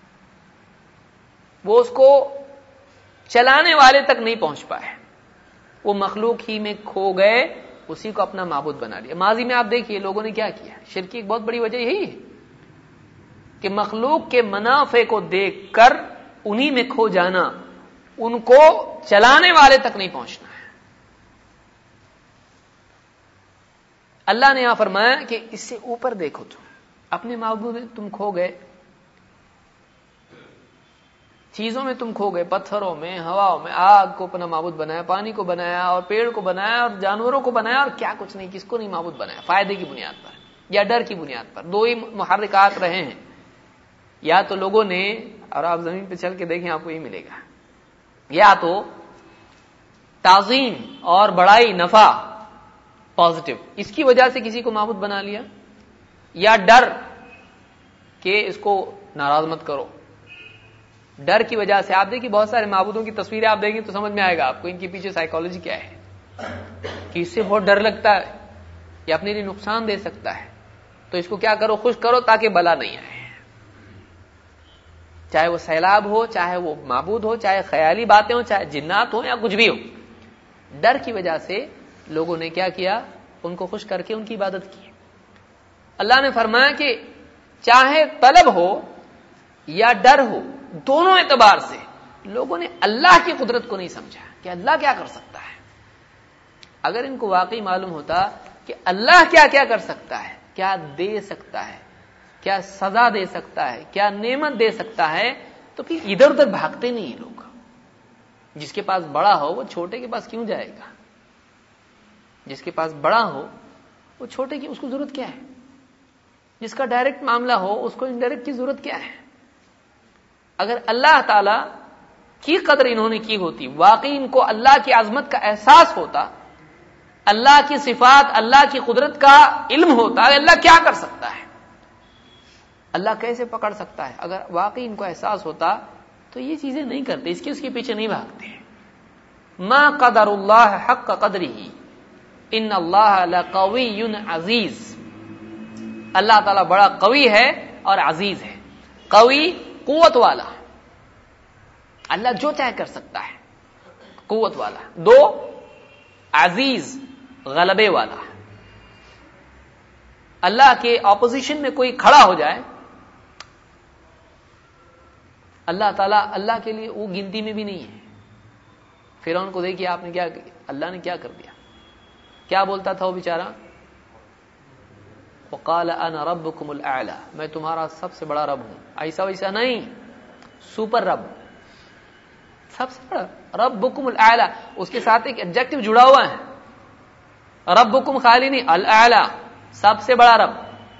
[SPEAKER 1] وہ اس کو چلانے والے تک نہیں پہنچ پائے، وہ مخلوق ہی میں کھو گئے، اسی کو اپنا معبود بنا لیا. ماضی میں آپ دیکھیے لوگوں نے کیا کیا. شرک کی ایک بہت بڑی وجہ یہی ہے کہ مخلوق کے منافع کو دیکھ کر انہی میں کھو جانا، ان کو چلانے والے تک نہیں پہنچنا ہے. اللہ نے یہاں فرمایا کہ اس سے اوپر دیکھو، تم اپنے معبود میں تم کھو گئے، چیزوں میں تم کھو گئے، پتھروں میں، ہواؤں میں. آگ کو اپنا معبود بنایا، پانی کو بنایا، اور پیڑ کو بنایا، اور جانوروں کو بنایا، اور کیا کچھ نہیں. کس کو نہیں معبود بنایا؟ فائدے کی بنیاد پر یا ڈر کی بنیاد پر. دو ہی محرکات رہے ہیں، یا تو لوگوں نے، اور آپ زمین پہ چل کے دیکھیں آپ کو یہ ملے گا، یا تو تعظیم اور بڑائی، نفع، پازیٹو، اس کی وجہ سے کسی کو معبود بنا لیا، یا ڈر کہ اس کو ناراض مت کرو. ڈر کی وجہ سے آپ دیکھیں بہت سارے معبودوں کی تصویریں آپ دیکھیں تو سمجھ میں آئے گا آپ کو ان کے پیچھے سائیکالوجی کیا ہے، کہ اس سے بہت ڈر لگتا ہے، یہ اپنے لیے نقصان دے سکتا ہے، تو اس کو کیا کرو؟ خوش کرو تاکہ بلا نہیں آئے. چاہے وہ سیلاب ہو، چاہے وہ معبود ہو، چاہے خیالی باتیں ہو، چاہے جنات ہو، یا کچھ بھی ہو، ڈر کی وجہ سے لوگوں نے کیا کیا؟ ان کو خوش کر کے ان کی عبادت کی. اللہ نے فرمایا کہ چاہے طلب ہو یا ڈر ہو، دونوں اعتبار سے لوگوں نے اللہ کی قدرت کو نہیں سمجھا کہ اللہ کیا کر سکتا ہے. اگر ان کو واقعی معلوم ہوتا کہ اللہ کیا کیا کر سکتا ہے، کیا دے سکتا ہے، کیا سزا دے سکتا ہے، کیا نعمت دے سکتا ہے، تو پھر ادھر ادھر بھاگتے نہیں لوگ. جس کے پاس بڑا ہو وہ چھوٹے کے پاس کیوں جائے گا؟ جس کے پاس بڑا ہو وہ چھوٹے کی اس کو ضرورت کیا ہے؟ جس کا ڈائریکٹ معاملہ ہو اس کو انڈائریکٹ کی ضرورت کیا ہے؟ اگر اللہ تعالی کی قدر انہوں نے کی ہوتی، واقعی ان کو اللہ کی عظمت کا احساس ہوتا، اللہ کی صفات، اللہ کی قدرت کا علم ہوتا ہے، اللہ کیا کر سکتا ہے، اللہ کیسے پکڑ سکتا ہے، اگر واقعی ان کو احساس ہوتا تو یہ چیزیں نہیں کرتے، اس کے پیچھے نہیں بھاگتے. ما قدر اللہ حق قدرہ ان اللہ لقوی عزیز. اللہ تعالیٰ بڑا قوی ہے اور عزیز ہے. قوی قوت والا، اللہ جو چاہے کر سکتا ہے، قوت والا. دو، عزیز غلبے والا. اللہ کے اپوزیشن میں کوئی کھڑا ہو جائے، اللہ تعالیٰ اللہ کے لیے وہ گنتی میں بھی نہیں ہے. فرعون کو دیکھیے آپ نے کیا، اللہ نے کیا کر دیا، کیا بولتا تھا وہ بیچارہ، وقال انا ربکم الاعلی، میں تمہارا سب سے بڑا رب ہوں. ایسا ویسا نہیں، سپر رب، سب سے بڑا ربکم الاعلی. اس کے ساتھ ایک ایڈجیکٹو جڑا ہوا ہے، ربکم خالی نہیں، الاعلی، سب سے بڑا رب.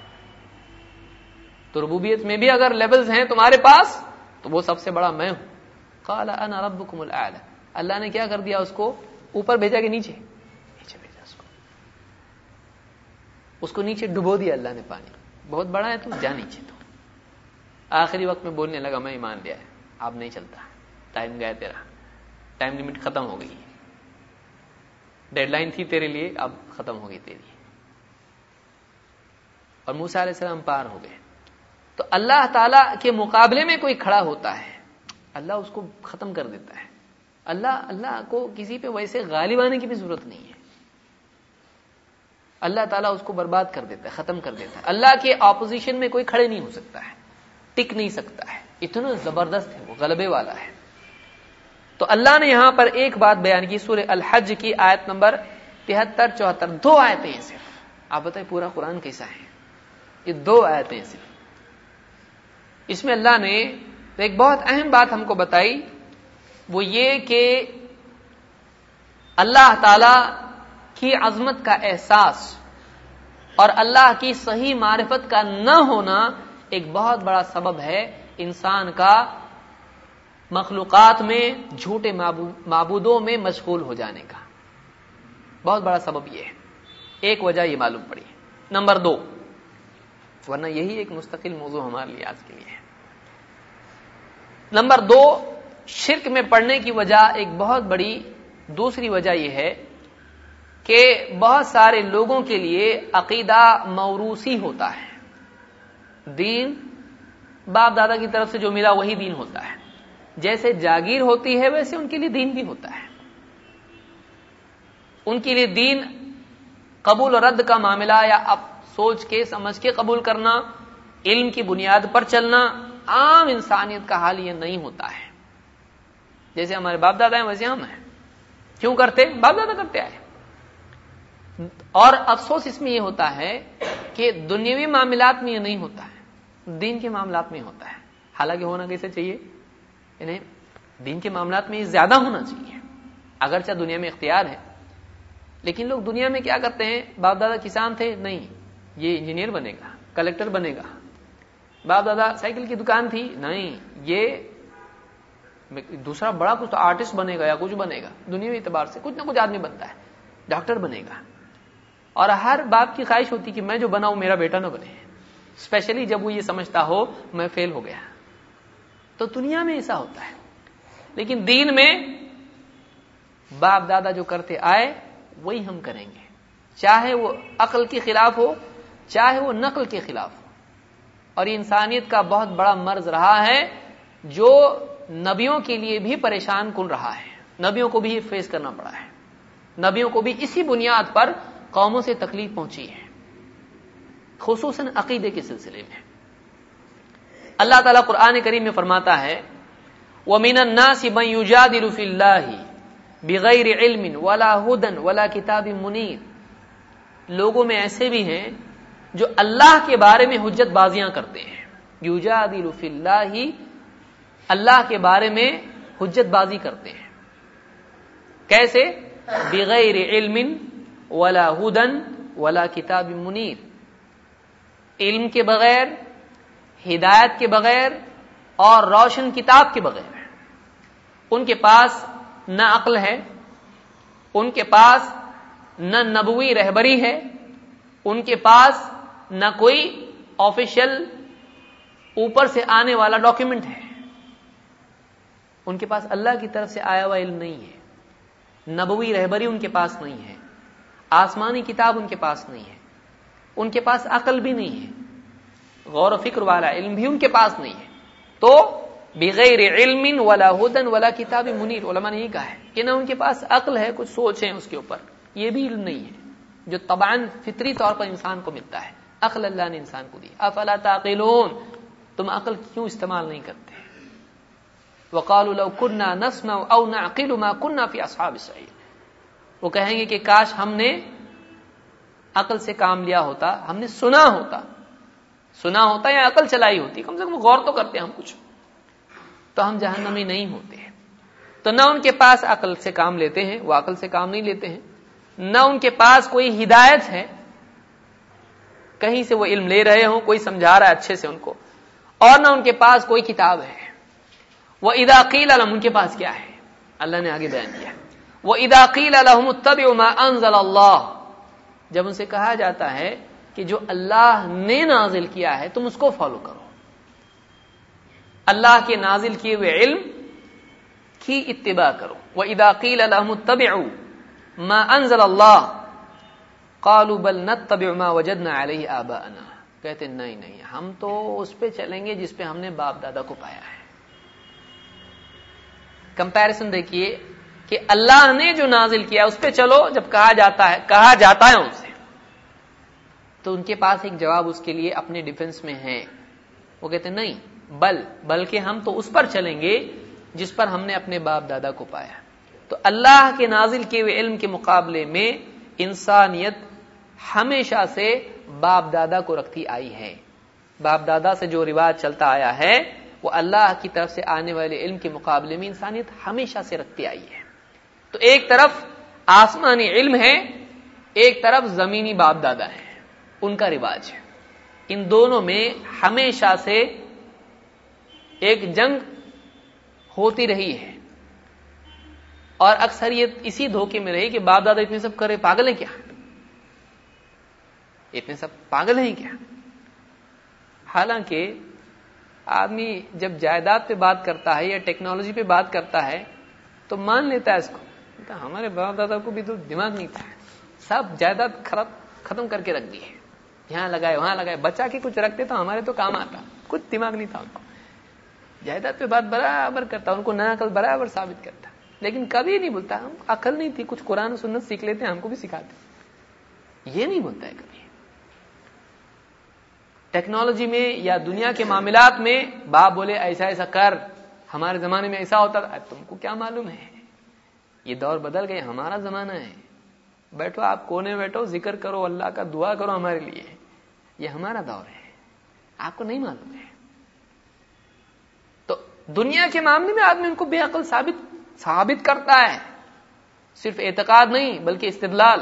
[SPEAKER 1] تو ربوبیت میں بھی اگر لیولز ہیں تمہارے پاس تو وہ سب سے بڑا میں ہوں. قال انا ربکم الاعلی. اللہ نے کیا کر دیا، اس کو اوپر بھیجا کہ نیچے بھیجا، اس کو نیچے ڈبو دیا اللہ نے. پانی بہت بڑا ہے تو جا نیچے. تو آخری وقت میں بولنے لگا میں ایمان لیا ہے، اب نہیں چلتا، ٹائم گیا تیرا، ٹائم لمٹ ختم ہو گئی، ڈیڈ لائن تھی تیرے لیے، اب ختم ہو گئی تیری. اور موسیٰ علیہ السلام پار ہو گئے. تو اللہ تعالی کے مقابلے میں کوئی کھڑا ہوتا ہے، اللہ اس کو ختم کر دیتا ہے. اللہ کو کسی پہ ویسے غالب آنے کی بھی ضرورت نہیں ہے. اللہ تعالیٰ اس کو برباد کر دیتا ہے، ختم کر دیتا ہے. اللہ کے اپوزیشن میں کوئی کھڑے نہیں ہو سکتا ہے، ٹک نہیں سکتا ہے، اتنا زبردست ہے وہ، غلبے والا ہے. تو اللہ نے یہاں پر ایک بات بیان کی، سورہ الحج کی آیت نمبر 73-74، 2 آیتیں ہیں صرف. آپ بتائیں پورا قرآن کیسا ہے؟ یہ 2 آیتیں ہیں صرف. اس میں اللہ نے ایک بہت اہم بات ہم کو بتائی، وہ یہ کہ اللہ تعالی کی عظمت کا احساس اور اللہ کی صحیح معرفت کا نہ ہونا ایک بہت بڑا سبب ہے انسان کا مخلوقات میں جھوٹے معبودوں میں مشغول ہو جانے کا. بہت بڑا سبب یہ ہے. ایک وجہ یہ معلوم پڑی. نمبر 2، ورنہ یہی ایک مستقل موضوع ہمارے لیے آج کے لیے ہے. نمبر 2، شرک میں پڑنے کی وجہ ایک بہت بڑی دوسری وجہ یہ ہے کہ بہت سارے لوگوں کے لیے عقیدہ موروثی ہوتا ہے. دین باپ دادا کی طرف سے جو ملا وہی دین ہوتا ہے. جیسے جاگیر ہوتی ہے ویسے ان کے لیے دین بھی ہوتا ہے. ان کے لیے دین قبول اور رد کا معاملہ، یا اب سوچ کے سمجھ کے قبول کرنا، علم کی بنیاد پر چلنا، عام انسانیت کا حال یہ نہیں ہوتا ہے. جیسے ہمارے باپ دادا ہیں ویسے ہم ہیں. کیوں کرتے؟ باپ دادا کرتے آئے. اور افسوس اس میں یہ ہوتا ہے کہ دنیاوی معاملات میں یہ نہیں ہوتا ہے، دین کے معاملات میں ہوتا ہے. حالانکہ ہونا کیسے چاہیے، یعنی دین کے معاملات میں یہ زیادہ ہونا چاہیے. اگرچہ دنیا میں اختیار ہے، لیکن لوگ دنیا میں کیا کرتے ہیں، باپ دادا کسان تھے، نہیں یہ انجینئر بنے گا، کلیکٹر بنے گا. باپ دادا سائیکل کی دکان تھی، نہیں یہ دوسرا بڑا کچھ آرٹسٹ بنے گا یا کچھ بنے گا. دنیاوی اعتبار سے کچھ نہ کچھ آدمی بنتا ہے، ڈاکٹر بنے گا. اور ہر باپ کی خواہش ہوتی کہ میں جو بناؤں میرا بیٹا نہ بنے، اسپیشلی جب وہ یہ سمجھتا ہو میں فیل ہو گیا. تو دنیا میں ایسا ہوتا ہے. لیکن دین میں باپ دادا جو کرتے آئے وہی ہم کریں گے، چاہے وہ عقل کے خلاف ہو چاہے وہ نقل کے خلاف ہو. اور یہ انسانیت کا بہت بڑا مرض رہا ہے جو نبیوں کے لیے بھی پریشان کن رہا ہے. نبیوں کو بھی فیس کرنا پڑا ہے. نبیوں کو بھی اسی بنیاد پر قوموں سے تکلیف پہنچی ہے، خصوصاً عقیدے کے سلسلے میں. اللہ تعالیٰ قرآن کریم میں فرماتا ہے وَمِنَ النَّاسِ مَن يُجَادِلُ فِي اللَّهِ بِغَيْرِ عِلْمٍ وَلَا هُدًى وَلَا كِتَابٍ مُنِيرٍ. لوگوں میں ایسے بھی ہیں جو اللہ کے بارے میں حجت بازیاں کرتے ہیں. یجادل فی اللہ، اللہ کے بارے میں حجت بازی کرتے ہیں. کیسے؟ بغیر علم ولا ہدى ولا کتاب منیر. علم کے بغیر، ہدایت کے بغیر اور روشن کتاب کے بغیر. ان کے پاس نہ عقل ہے، ان کے پاس نہ نبوی رہبری ہے، ان کے پاس نہ کوئی آفیشیل اوپر سے آنے والا ڈاکیومنٹ ہے، ان کے پاس اللہ کی طرف سے آیا ہوا علم نہیں ہے، نبوی رہبری ان کے پاس نہیں ہے، آسمانی کتاب ان کے پاس نہیں ہے، ان کے پاس عقل بھی نہیں ہے، غور و فکر والا علم بھی ان کے پاس نہیں ہے. تو بغیر علم ولا ہدن ولا کتاب منیر، علماء نے یہ کہا ہے کہ نہ ان کے پاس عقل ہے، کچھ سوچ ہے اس کے اوپر، یہ بھی علم نہیں ہے جو طبعاً فطری طور پر انسان کو ملتا ہے. عقل اللہ نے انسان کو دی. افلا تعقلون، تم عقل کیوں استعمال نہیں کرتے؟ وقالوا لو كنا نسمع او نعقل ما كنا في اصحاب السعير، وہ کہیں گے کہ کاش ہم نے عقل سے کام لیا ہوتا، ہم نے سنا ہوتا یا عقل چلائی ہوتی، کم سے کم غور تو کرتے ہم کچھ، تو ہم جہنمی نہیں ہوتے ہیں. تو نہ ان کے پاس عقل سے کام لیتے ہیں، وہ عقل سے کام نہیں لیتے ہیں، نہ ان کے پاس کوئی ہدایت ہے، کہیں سے وہ علم لے رہے ہوں، کوئی سمجھا رہا ہے اچھے سے ان کو، اور نہ ان کے پاس کوئی کتاب ہے. وَإِذَا قِيلَ لَهُمْ، ان کے پاس کیا ہے؟ اللہ نے آگے بیان کیا. وَإِذَا قِيلَ لَهُمُ اتَّبِعُوا مَا أَنزَلَ اللَّهُ، جب ان سے کہا جاتا ہے کہ جو اللہ نے نازل کیا ہے تم اس کو فالو کرو، اللہ کے نازل کیے ہوئے علم کی اتباع کرو. وَإِذَا قِيلَ لَهُمُ اتَّبِعُوا مَا أَنزَلَ اللَّهُ قَالُوا بَلْ نَتَّبِعُ مَا وَجَدْنَا عَلَيْهِ آبَاءَنَا، کہتے نہیں ہم تو اس پہ چلیں گے جس پہ ہم نے باپ دادا کو پایا ہے. کمپیرزن دیکھیے کہ اللہ نے جو نازل کیا اس پہ چلو جب کہا جاتا ہے ان سے، تو ان کے پاس ایک جواب اس کے لیے اپنے ڈیفنس میں ہے. وہ کہتے ہیں نہیں، بلکہ ہم تو اس پر چلیں گے جس پر ہم نے اپنے باپ دادا کو پایا. تو اللہ کے نازل کیے ہوئے علم کے مقابلے میں انسانیت ہمیشہ سے باپ دادا کو رکھتی آئی ہے. باپ دادا سے جو رواج چلتا آیا ہے وہ اللہ کی طرف سے آنے والے علم کے مقابلے میں انسانیت ہمیشہ سے رکھتی آئی ہے. تو ایک طرف آسمانی علم ہے، ایک طرف زمینی باپ دادا ہے، ان کا رواج ہے. ان دونوں میں ہمیشہ سے ایک جنگ ہوتی رہی ہے، اور اکثریت اسی دھوکے میں رہی کہ باپ دادا اتنے سب کرے، پاگل ہیں کیا؟ اتنے سب پاگل ہیں کیا؟ حالانکہ آدمی جب جائیداد پہ بات کرتا ہے یا ٹیکنالوجی پہ بات کرتا ہے تو مان لیتا ہے اس کو، ہمارے باپ دادا کو بھی تو دماغ نہیں تھا، سب جائیداد ختم کر کے رکھ دی ہے، یہاں لگائے وہاں لگائے، بچا کے کچھ رکھتے تو ہمارے تو کام آتا، کچھ دماغ نہیں تھا ان کو. جائیداد پہ بات برابر کرتا، ان کو نہ عقل برابر ثابت کرتا، لیکن کبھی نہیں بولتا ہم عقل نہیں تھی، کچھ قرآن و سنت سیکھ لیتے ہم کو بھی سکھاتے، یہ نہیں بولتا ہے کبھی. ٹیکنالوجی میں یا دنیا کے معاملات میں باپ بولے ایسا ایسا کر، ہمارے زمانے میں ایسا ہوتا تھا، تم کو کیا معلوم ہے، یہ دور بدل گئے، ہمارا زمانہ ہے، بیٹھو آپ کونے بیٹھو، ذکر کرو اللہ کا، دعا کرو ہمارے لیے، یہ ہمارا دور ہے، آپ کو نہیں معلوم ہے. تو دنیا کے معاملے میں آدمی ان کو بے عقل ثابت کرتا ہے، صرف اعتقاد نہیں بلکہ استدلال.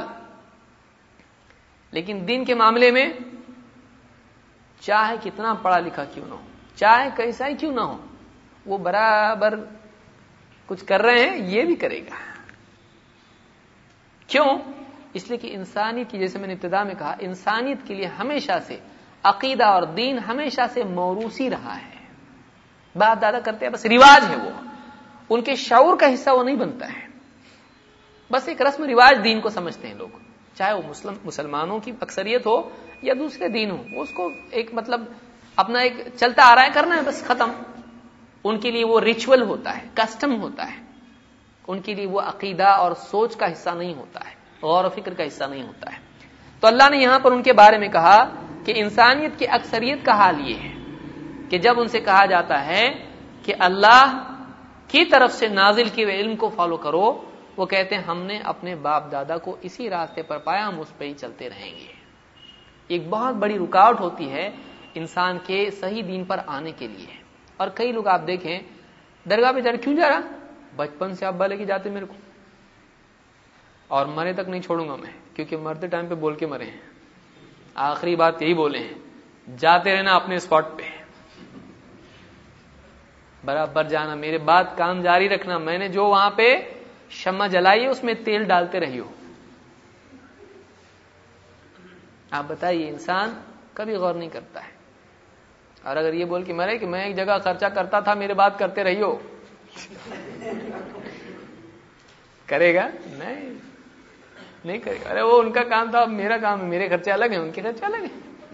[SPEAKER 1] لیکن دین کے معاملے میں چاہے کتنا پڑھا لکھا کیوں نہ ہو، چاہے کیسا ہی کیوں نہ ہو، وہ برابر کچھ کر رہے ہیں یہ بھی کرے گا. کیوں؟ اس لیے کہ انسانیت کی، جیسے میں نے ابتدا میں کہا، انسانیت کے لیے ہمیشہ سے عقیدہ اور دین ہمیشہ سے موروثی رہا ہے. باپ دادا کرتے ہیں، بس رواج ہے، وہ ان کے شعور کا حصہ وہ نہیں بنتا ہے، بس ایک رسم رواج دین کو سمجھتے ہیں لوگ، چاہے وہ مسلمانوں کی اکثریت ہو یا دوسرے دین ہو، وہ اس کو ایک مطلب اپنا ایک چلتا آ رہا ہے کرنا ہے، بس ختم. ان کے لیے وہ ریچول ہوتا ہے، کسٹم ہوتا ہے، ان کے لیے وہ عقیدہ اور سوچ کا حصہ نہیں ہوتا ہے، غور و فکر کا حصہ نہیں ہوتا ہے. تو اللہ نے یہاں پر ان کے بارے میں کہا کہ انسانیت کی اکثریت کا حال یہ ہے کہ جب ان سے کہا جاتا ہے کہ اللہ کی طرف سے نازل کیے ہوئے علم کو فالو کرو، وہ کہتے ہیں ہم نے اپنے باپ دادا کو اسی راستے پر پایا، ہم اس پہ ہی چلتے رہیں گے. ایک بہت بڑی رکاوٹ ہوتی ہے انسان کے صحیح دین پر آنے کے لیے. اور کئی لوگ آپ دیکھیں درگاہ پہ کیوں جا رہا، بچپن سے ابا لے کے جاتے میرے کو، اور مرے تک نہیں چھوڑوں گا میں، کیونکہ مرتے ٹائم پہ بول کے مرے ہیں، آخری بات یہی بولے ہیں، جاتے رہنا اپنے اسپاٹ پہ، برابر جانا، میرے بعد کام جاری رکھنا، میں نے جو وہاں پہ شمع جلائی ہے اس میں تیل ڈالتے رہیو، آپ بتائیے انسان کبھی غور نہیں کرتا ہے. اور اگر یہ بول کے مرے کہ میں ایک جگہ خرچہ کرتا تھا میرے بات کرتے رہیو, کرے گا؟ نہیں کرے گا. ارے وہ ان کا کام تھا, میرا کام ہے, میرے خرچے الگ ہیں, ان کے خرچے الگ ہیں.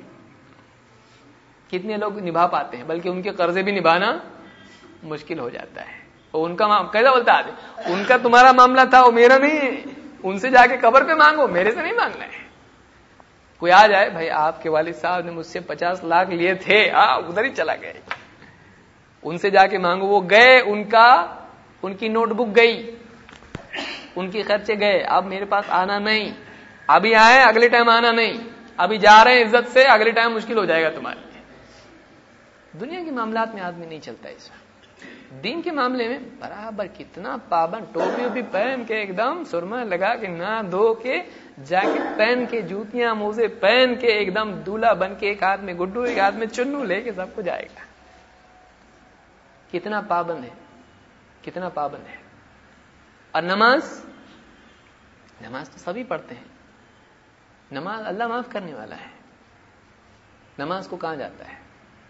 [SPEAKER 1] کتنے لوگ نبھا پاتے ہیں, بلکہ ان کے قرضے بھی نبھانا مشکل ہو جاتا ہے. ان کا کیسا بولتا ہے, ان کا تمہارا معاملہ تھا, وہ میرا نہیں ہے, ان سے جا کے قبر پہ مانگو, میرے سے نہیں مانگنا ہے. کوئی آ جائے, بھائی آپ کے والد صاحب نے مجھ سے 50 لاکھ لیے تھے, ادھر ہی چلا گئے, ان سے جا کے مانگو. وہ گئے, ان کی نوٹ بک گئی, ان کے خرچے گئے, اب میرے پاس آنا نہیں. ابھی آئے, اگلے ٹائم آنا نہیں. ابھی جا رہے ہیں عزت سے, اگلے ٹائم مشکل ہو جائے گا تمہارے لیے. دنیا کے معاملات میں آدمی نہیں چلتا اس وقت. دین کے معاملے میں برابر کتنا پابند, ٹوپی ووپی پہن کے ایک دم سرما لگا کے نہا دھو کے جیکٹ پہن کے جوتیاں موزے پہن کے ایک دم دولہا بن کے, ایک ہاتھ میں گڈو ایک ہاتھ میں چنو لے کے سب کو جائے گا. کتنا پابند ہے, کتنا پابند ہے. اور نماز تو سبھی پڑھتے ہیں. نماز اللہ معاف کرنے والا ہے. نماز کو کہاں جاتا ہے؟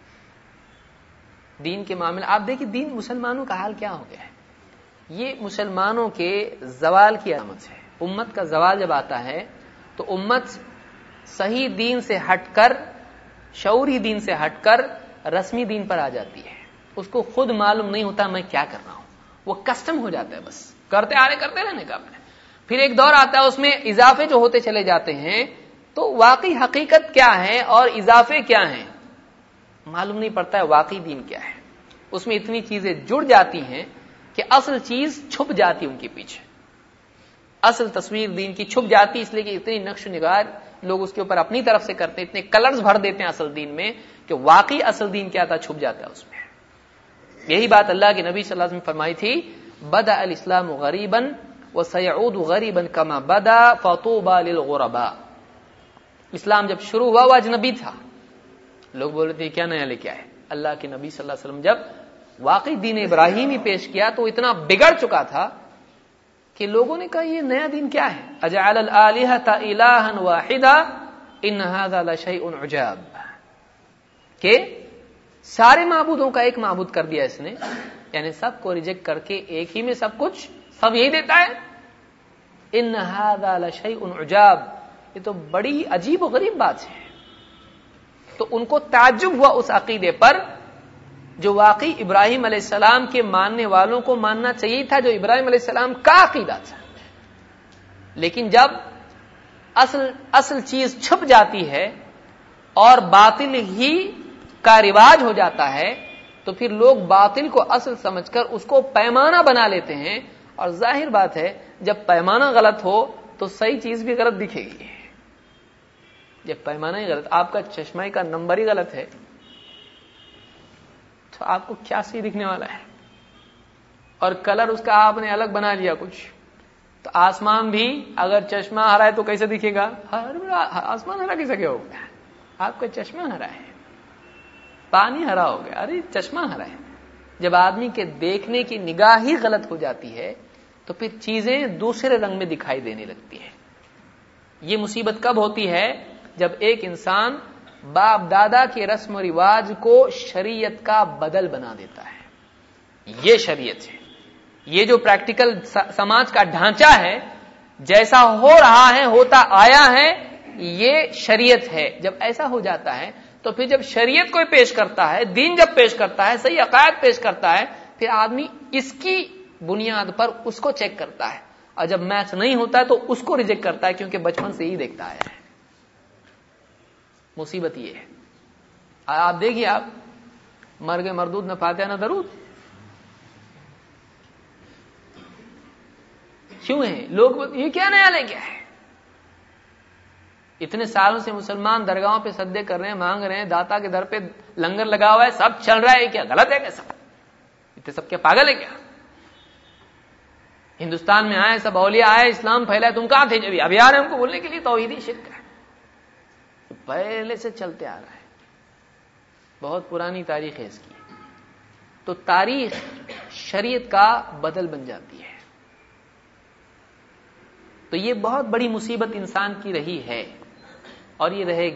[SPEAKER 1] دین کے معاملے آپ دیکھیں, دین مسلمانوں کا حال کیا ہو گیا ہے. یہ مسلمانوں کے زوال کی علامت ہے. امت کا زوال جب آتا ہے تو امت صحیح دین سے ہٹ کر, شعوری دین سے ہٹ کر رسمی دین پر آ جاتی ہے. اس کو خود معلوم نہیں ہوتا میں کیا کر رہا ہوں, وہ کسٹم ہو جاتا ہے, بس کرتے رہنے کا. پھر ایک دور آتا ہے اس میں اضافے جو ہوتے چلے جاتے ہیں, تو واقعی حقیقت کیا ہے اور اضافے کیا ہیں معلوم نہیں پڑتا ہے. واقعی دین کیا ہے, اس میں اتنی چیزیں جڑ جاتی ہیں کہ اصل چیز چھپ جاتی ان کے پیچھے. اصل تصویر دین کی چھپ جاتی, اس لیے کہ اتنی نقش نگار لوگ اس کے اوپر اپنی طرف سے کرتے ہیں, اتنے کلرز بھر دیتے ہیں اصل دین میں کہ واقعی اصل دین کیا تھا چھپ جاتا ہے اس میں. یہی بات اللہ کے نبی صلی اللہ علیہ وسلم فرمائی تھی, بدأ الاسلام غریبا وسيعود غریبا كما بدا فطوبى للغرباء. اسلام جب شروع ہوا وہ اجنبی تھا, لوگ بول رہے تھے کیا نیا لے کے آئے. اللہ کے نبی صلی اللہ علیہ وسلم جب واقعی دین ابراہیمی پیش کیا تو اتنا بگڑ چکا تھا کہ لوگوں نے کہا یہ نیا دین کیا ہے, اجعل الآلہۃ الہا واحدا ان ھذا لشیء عجاب, کہ سارے معبودوں کا ایک معبود کر دیا اس نے, یعنی سب کو ریجیکٹ کر کے ایک ہی میں سب کچھ سب یہی دیتا ہے. ان ھذا لشیء عجاب, یہ تو بڑی عجیب و غریب بات ہے. تو ان کو تعجب ہوا اس عقیدے پر جو واقعی ابراہیم علیہ السلام کے ماننے والوں کو ماننا چاہیے تھا, جو ابراہیم علیہ السلام کا عقیدہ تھا. لیکن جب اصل چیز چھپ جاتی ہے اور باطل ہی کا رواج ہو جاتا ہے تو پھر لوگ باطل کو اصل سمجھ کر اس کو پیمانہ بنا لیتے ہیں. اور ظاہر بات ہے جب پیمانہ غلط ہو تو صحیح چیز بھی غلط دکھے گی. جب پیمانہ ہی غلط, آپ کا چشمہ کا نمبر ہی غلط ہے تو آپ کو کیا صحیح دکھنے والا ہے. اور کلر اس کا آپ نے الگ بنا لیا کچھ, تو آسمان بھی اگر چشمہ ہرا ہے تو کیسے دکھے گا؟ آسمان ہرا کیسے کیا ہوگا؟ آپ کا چشمہ ہرا ہے. پانی ہرا ہو گیا, ارے چشمہ ہرا ہے. جب آدمی کے دیکھنے کی نگاہ ہی غلط ہو جاتی ہے تو پھر چیزیں دوسرے رنگ میں دکھائی دینے لگتی ہیں. یہ مصیبت کب ہوتی ہے؟ جب ایک انسان باپ دادا کے رسم و رواج کو شریعت کا بدل بنا دیتا ہے. یہ شریعت ہے, یہ جو پریکٹیکل سماج کا ڈھانچہ ہے, جیسا ہو رہا ہے ہوتا آیا ہے, یہ شریعت ہے. جب ایسا ہو جاتا ہے تو پھر جب شریعت کوئی پیش کرتا ہے, دین جب پیش کرتا ہے, صحیح عقائد پیش کرتا ہے, پھر آدمی اس کی بنیاد پر اس کو چیک کرتا ہے, اور جب میچ نہیں ہوتا ہے تو اس کو ریجیکٹ کرتا ہے, کیونکہ بچپن سے ہی دیکھتا آیا ہے. مصیبت یہ ہے. آپ دیکھیے, آپ مر گئے مردود نہ فاتحہ نہ درود. کیوں ہے؟ لوگ یہ کیا نیا لے گیا ہے؟ اتنے سالوں سے مسلمان درگاہوں پہ سجدے کر رہے ہیں, مانگ رہے ہیں, داتا کے در پہ لنگر لگا ہوا ہے, سب چل رہا ہے, کیا غلط ہے؟ کیا سب اتنے سب کیا پاگل ہے کیا؟ ہندوستان میں آئے سب اولیاء آئے, اسلام پھیلا, تم کہاں تھے جب؟ ابھی آ رہے ہیں ہم کو بولنے کے لیے توحیدی شرک ہے. پہلے سے چلتے آ رہا ہے, بہت پرانی تاریخ ہے اس کی. تو تاریخ شریعت کا بدل بن جاتی ہے. تو یہ بہت بڑی مصیبت انسان کی رہی ہے. اور یہ رہے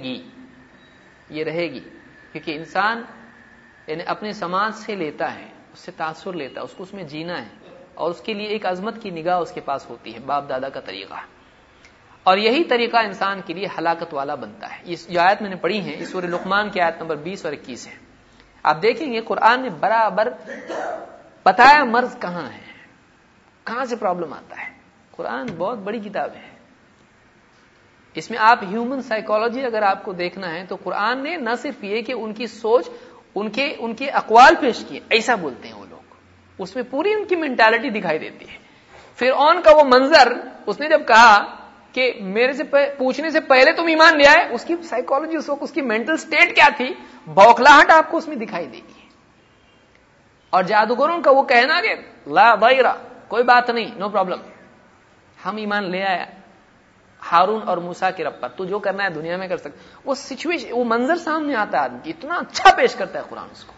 [SPEAKER 1] گی کیونکہ انسان یعنی اپنے سماج سے لیتا ہے، اس سے تاثر لیتا ہے، اس کو اس میں جینا ہے، اور اس کے لیے ایک عظمت کی نگاہ اس کے پاس ہوتی ہے، باپ دادا کا طریقہ، اور یہی طریقہ انسان کے لیے ہلاکت والا بنتا ہے۔ یہ جو آیت میں نے پڑھی ہے، اس سورہ لقمان کی آیت نمبر 20 اور 21 ہے۔ آپ دیکھیں گے قرآن نے برابر بتایا مرض کہاں ہے، کہاں سے پرابلم آتا ہے۔ قرآن بہت بڑی کتاب ہے، اس میں آپ ہیومن سائیکالوجی اگر آپ کو دیکھنا ہے تو قرآن نے نہ صرف یہ کہ ان کی سوچ، ان کے اقوال پیش کیے، ایسا بولتے ہیں وہ لوگ، اس میں پوری ان کی مینٹالٹی دکھائی دیتی ہے۔ فرعون کا وہ منظر، اس نے جب کہا کہ میرے سے پوچھنے سے پہلے تم ایمان لے آئے، اس کی سائیکالوجی اس وقت، اس کی مینٹل سٹیٹ کیا تھی، بوکھلاہٹ آپ کو اس میں دکھائی دے گی۔ اور جادوگروں کا وہ کہنا کہ لا ضیرہ، کوئی بات نہیں، نو پرابلم، ہم ایمان لے آیا ہارون اور موسیٰ کے رب پر، تو جو کرنا ہے دنیا میں کر سکتے۔ وہ سچویشن، وہ منظر سامنے آتا ہے آدمی کی، اتنا اچھا پیش کرتا ہے قرآن اس کو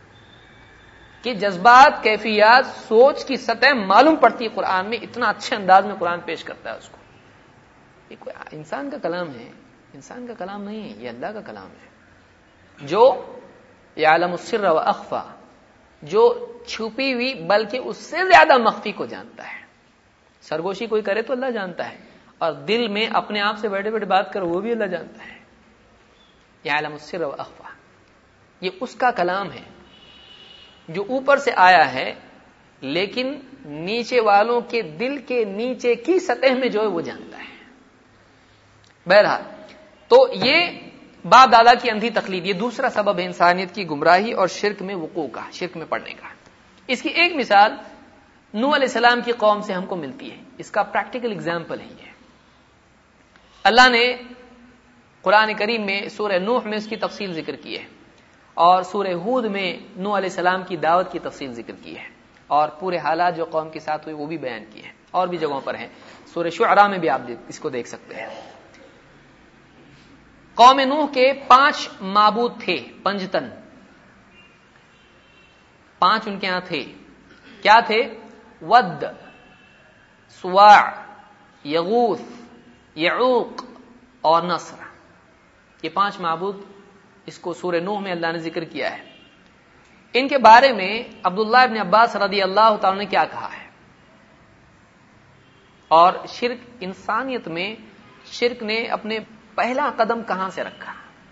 [SPEAKER 1] کہ جذبات، کیفیات، سوچ کی سطح معلوم پڑتی ہے قرآن میں، اتنا اچھے انداز میں قرآن پیش کرتا ہے اس کو۔ یہ کوئی انسان کا کلام ہے، انسان کا کلام نہیں ہے، یہ اللہ کا کلام ہے، جو یعلم السر واخفی، جو چھپی ہوئی بلکہ اس سے زیادہ مخفی کو جانتا ہے۔ سرگوشی کوئی کرے تو اللہ جانتا ہے، اور دل میں اپنے آپ سے بیٹھے بیٹھے بات کرو وہ بھی اللہ جانتا ہے۔ یعلم السر واخفی، یہ اس کا کلام ہے جو اوپر سے آیا ہے، لیکن نیچے والوں کے دل کے نیچے کی سطح میں جو ہے وہ جانتا ہے۔ بہرحال تو یہ باپ دادا کی اندھی تقلید، یہ دوسرا سبب ہے انسانیت کی گمراہی اور شرک میں وقوع کا، شرک میں پڑنے کا۔ اس کی ایک مثال نوح علیہ السلام کی قوم سے ہم کو ملتی ہے، اس کا پریکٹیکل اگزامپل ہے یہ۔ اللہ نے قرآن کریم میں سورہ نوح میں اس کی تفصیل ذکر کی ہے، اور سورہ ہود میں نوح علیہ السلام کی دعوت کی تفصیل ذکر کی ہے، اور پورے حالات جو قوم کے ساتھ ہوئے وہ بھی بیان کیے ہیں، اور بھی جگہوں پر ہیں۔ سورہ شعراء میں بھی آپ اس کو دیکھ سکتے ہیں۔ قوم نوح کے 5 معبود تھے، پنجتن، 5 ان کے ہاں تھے۔ کیا تھے؟ ود، سواع، یغوث، یعوق اور نصر، یہ 5 معبود اس کو سورہ نوح میں اللہ نے ذکر کیا ہے۔ ان کے بارے میں عبداللہ ابن عباس رضی اللہ تعالی نے کیا کہا ہے، اور شرک، انسانیت میں شرک نے اپنے پہلا قدم کہاں سے رکھا؟